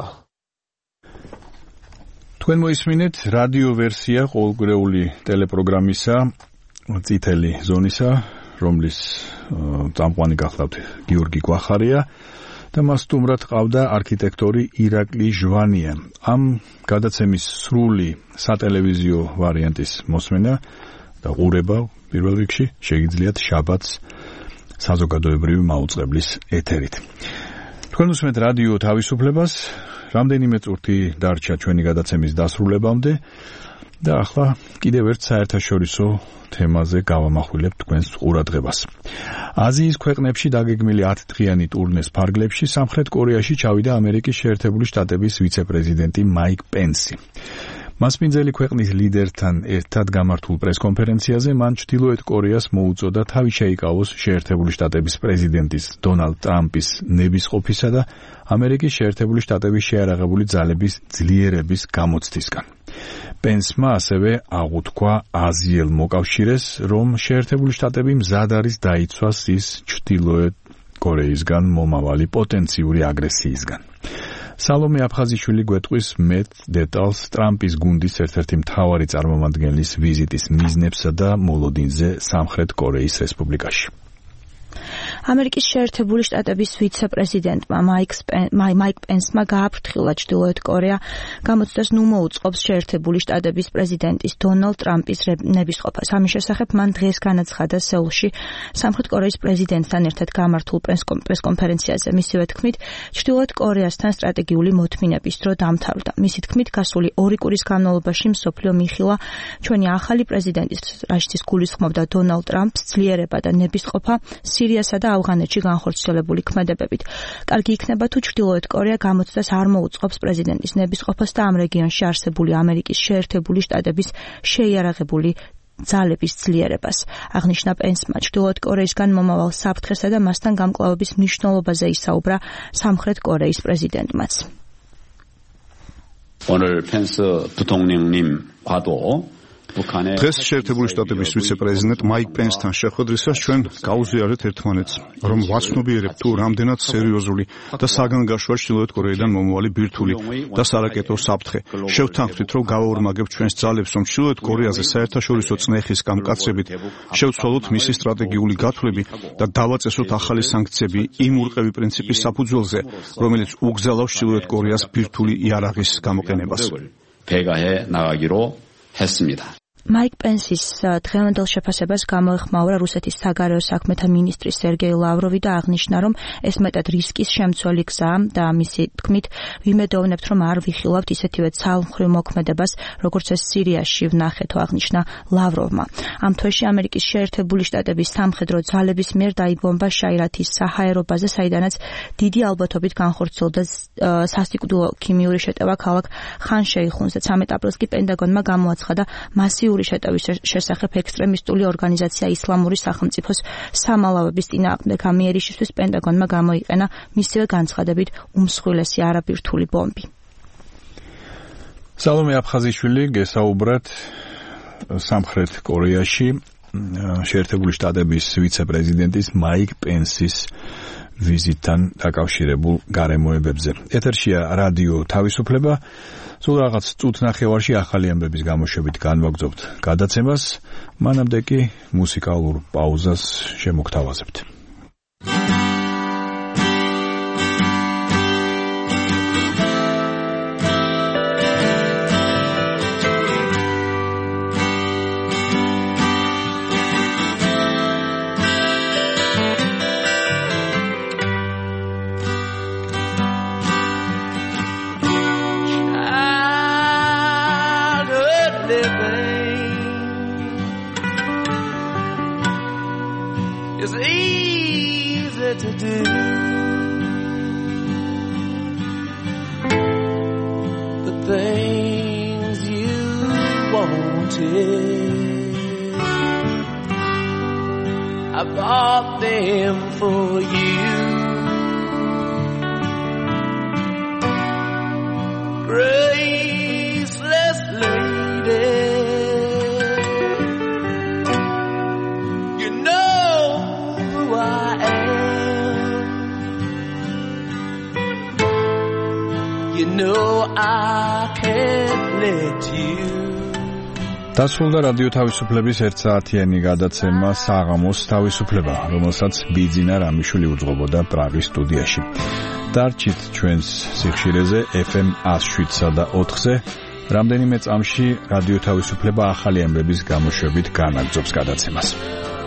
თქვენ მოისმინეთ რადიო ვერსია ყოველკვირეული ტელეპროგრამისა წითელი ზონისა, რომლის წამყვანი გახლავთ გიორგი გვახარია და მას სტუმრად ყავდა არქიტექტორი ირაკლი ჟვანია. ამ გადაცემის სრული სატელევიზიო ვარიანტის მოსმენა და ყურება პირველ რიგში შეგიძლიათ შაბათს საზოგადოებრივი მაუწყებლის ეთერით. თქვენ უსმენთ რადიო თავისუფლებას, რამდენიმე წუთი დარჩა ჩვენი გადაცემის დასრულებამდე და ახლა კიდევ ერთ საერთაშორისო თემაზე გავამახვილებთ თქვენს ყურადღებას. აზიის ქვეყნებში დაგეგმილი ათდღიანი ტურნეს ფარგლებში სამხრეთ კორეაში ჩავიდა ამერიკის შეერთებული შტატების ვიცე-პრეზიდენტი მაიკ პენსი. მასპინძელი ქვეყნის ლიდერთან ერთად გამართულ პრესკონფერენციაზე მან ჩრდილოეთ კორეას მოუწოდა თავი შეიკავოს შეერთებული შტატების პრეზიდენტის დონალდ ტრამპის ნებისყოფისა და ამერიკის შეერთებული შტატების შეარაღებული ძალების ძლიერების გამოცდისგან. პენსმა ასევე აღუთქვა აზიელ მოკავშირეს, რომ შეერთებული შტატები მზად არის დაიცვას ის ჩრდილოეთ კორეისგან მომავალი პოტენციური აგრესიისგან. სალომე აფხაზიშვილი გვეტყვის მეტ დეტალს ტრამპის გუნდის ერთ-ერთი მთავარი წარმომადგენლის ვიზიტის მიზნებსა და მოლოდინზე სამხრეთ კორეის რესპუბლიკაში. ამერიკის შეერთებული შტატების ვიცე-პრეზიდენტმა მაიკ პენსმა გააფრთხილა ჩრდილოეთ კორეა გამოცდას ნუ მოუწყობს შეერთებული შტატების პრეზიდენტის დონალდ ტრამპის ნებისყოფას. ამის შესახებ მან დღეს განაცხადა სეულში სამხრეთ კორეის პრეზიდენტთან ერთად გამართულ პრესკონფერენციაზე. მისივე თქმით, ჩრდილოეთ კორეასთან სტრატეგიული მოთმინების დრო დამთავრდა. მისი თქმით, გასული ორი კვირის განმავლობაში მსოფლიო მიხილა ჩვენი ახალი პრეზიდენტის, რაშიც გულისხმობდა დონალდ ტრამპს, ძლიერება და ნებისყოფა სირიასა და ავღანეთში განხორციელებული ქმედებებით. კარგი იქნება თუ ჩრდილოეთ კორეა გამოცდას არ მოუწყობს პრეზიდენტის ნებისყოფას და ამ რეგიონში არსებული ამერიკის შეერთებული შტატების შეიარაღებული ძალების ძლიერებას. აღნიშნა პენსმა ჩრდილოეთ კორეისგან მომავალ საფრთხესა და მასთან გამკლავების მნიშვნელობაზე ისაუბრა სამხრეთ კორეის პრეზიდენტმაც. 오늘 펜스 부통령님과도 დღეს შეერთებული შტატების ვიცე-პრეზიდენტ მაიკ პენსთან შეხვედრისას ჩვენ გავუზიარეთ ერთმანეთს, რომ ვაცნობიერებთ თუ რამდენად სერიოზული და საგანგაშოა ჩრდილოეთ კორეიდან მომავალი ბირთვული და სარაკეტო საფრთხე. შევთანხმდით, რომ გავაორმაგებთ ჩვენს ძალებს, რომ ჩრდილოეთ კორეაზე საერთაშორისო წნეხის გამკაცრებით შევცვალოთ მისი სტრატეგიული გათვლები და დავაწესოთ ახალი სანქციები იმ ურყევი პრინციპის საფუძველზე, რომელიც უგზავნავს ჩრდილოეთ კორეას ბირთვული იარაღის გამოყენებას. 배가해 나가기로 했습니다. მაიკ პენსის დღევანდელ შეფასებას გამოეხმაურა რუსეთის საგარეო საქმეთა მინისტრი სერგეი ლავროვი და აღნიშნა, რომ ეს მეტად რისკის შემცველი გზაა და მისი თქმით, ვიმედოვნებთ, რომ არ ვიხილავთ ისეთივე ცალმხრივ მოქმედებას, როგორც ეს სირიაში ვნახეთო, აღნიშნა ლავროვმა. ამ თვეში ამერიკის შეერთებული შტატების სამხედრო ძალების მიერ დაიბომბა შაირათის საჰაერო ბაზა, საიდანაც დიდი ალბათობით განხორციელდა სასიკვდილო ქიმიური შეტევა ქალაქ ხან-შეიხუნზე. ცამეტ აპრილს კი პენტაგონმა გამოაცხადა მასიური შეტევის შესახებ ექსტრემისტული ორგანიზაცია ისლამური სახელმწიფოს სამალავების წინააღმდეგ. ამ იერიშისთვის პენტაგონმა გამოიყენა მისივე განცხადებით უმსხვილესი არაბირთული ბომბი. სალომე აფხაზიშვილი გესაუბრათ სამხრეთ კორეაში შეერთებული შტატების ვიცე-პრეზიდენტის მაიკ პენსის ვიზიტთან დაკავშირებულ გარემოებებზე. ეთერშია რადიო თავისუფლება. სულ რაღაც წუთ ნახევარში ახალი ამბების გამოშვებით განვაგრძობთ გადაცემას, მანამდე კი მუსიკალურ პაუზას შემოგთავაზებთ. I bought them for you. Graceless lady, you know who I am. You know I can't let you. დასრულდა რადიო თავისუფლების ერთ საათიანი გადაცემა საღამოს თავისუფლება, რომელსაც ბიძინა რამიშვილი უძღვებოდა პრაღის სტუდიაში. დარჩით ჩვენს სიხშირეზე ეფ ემ εκατს შვიდსა და ოთხზე. რამდენიმე წამში რადიო თავისუფლება ახალი ამბების გამოშვებით განაგრძობს გადაცემას.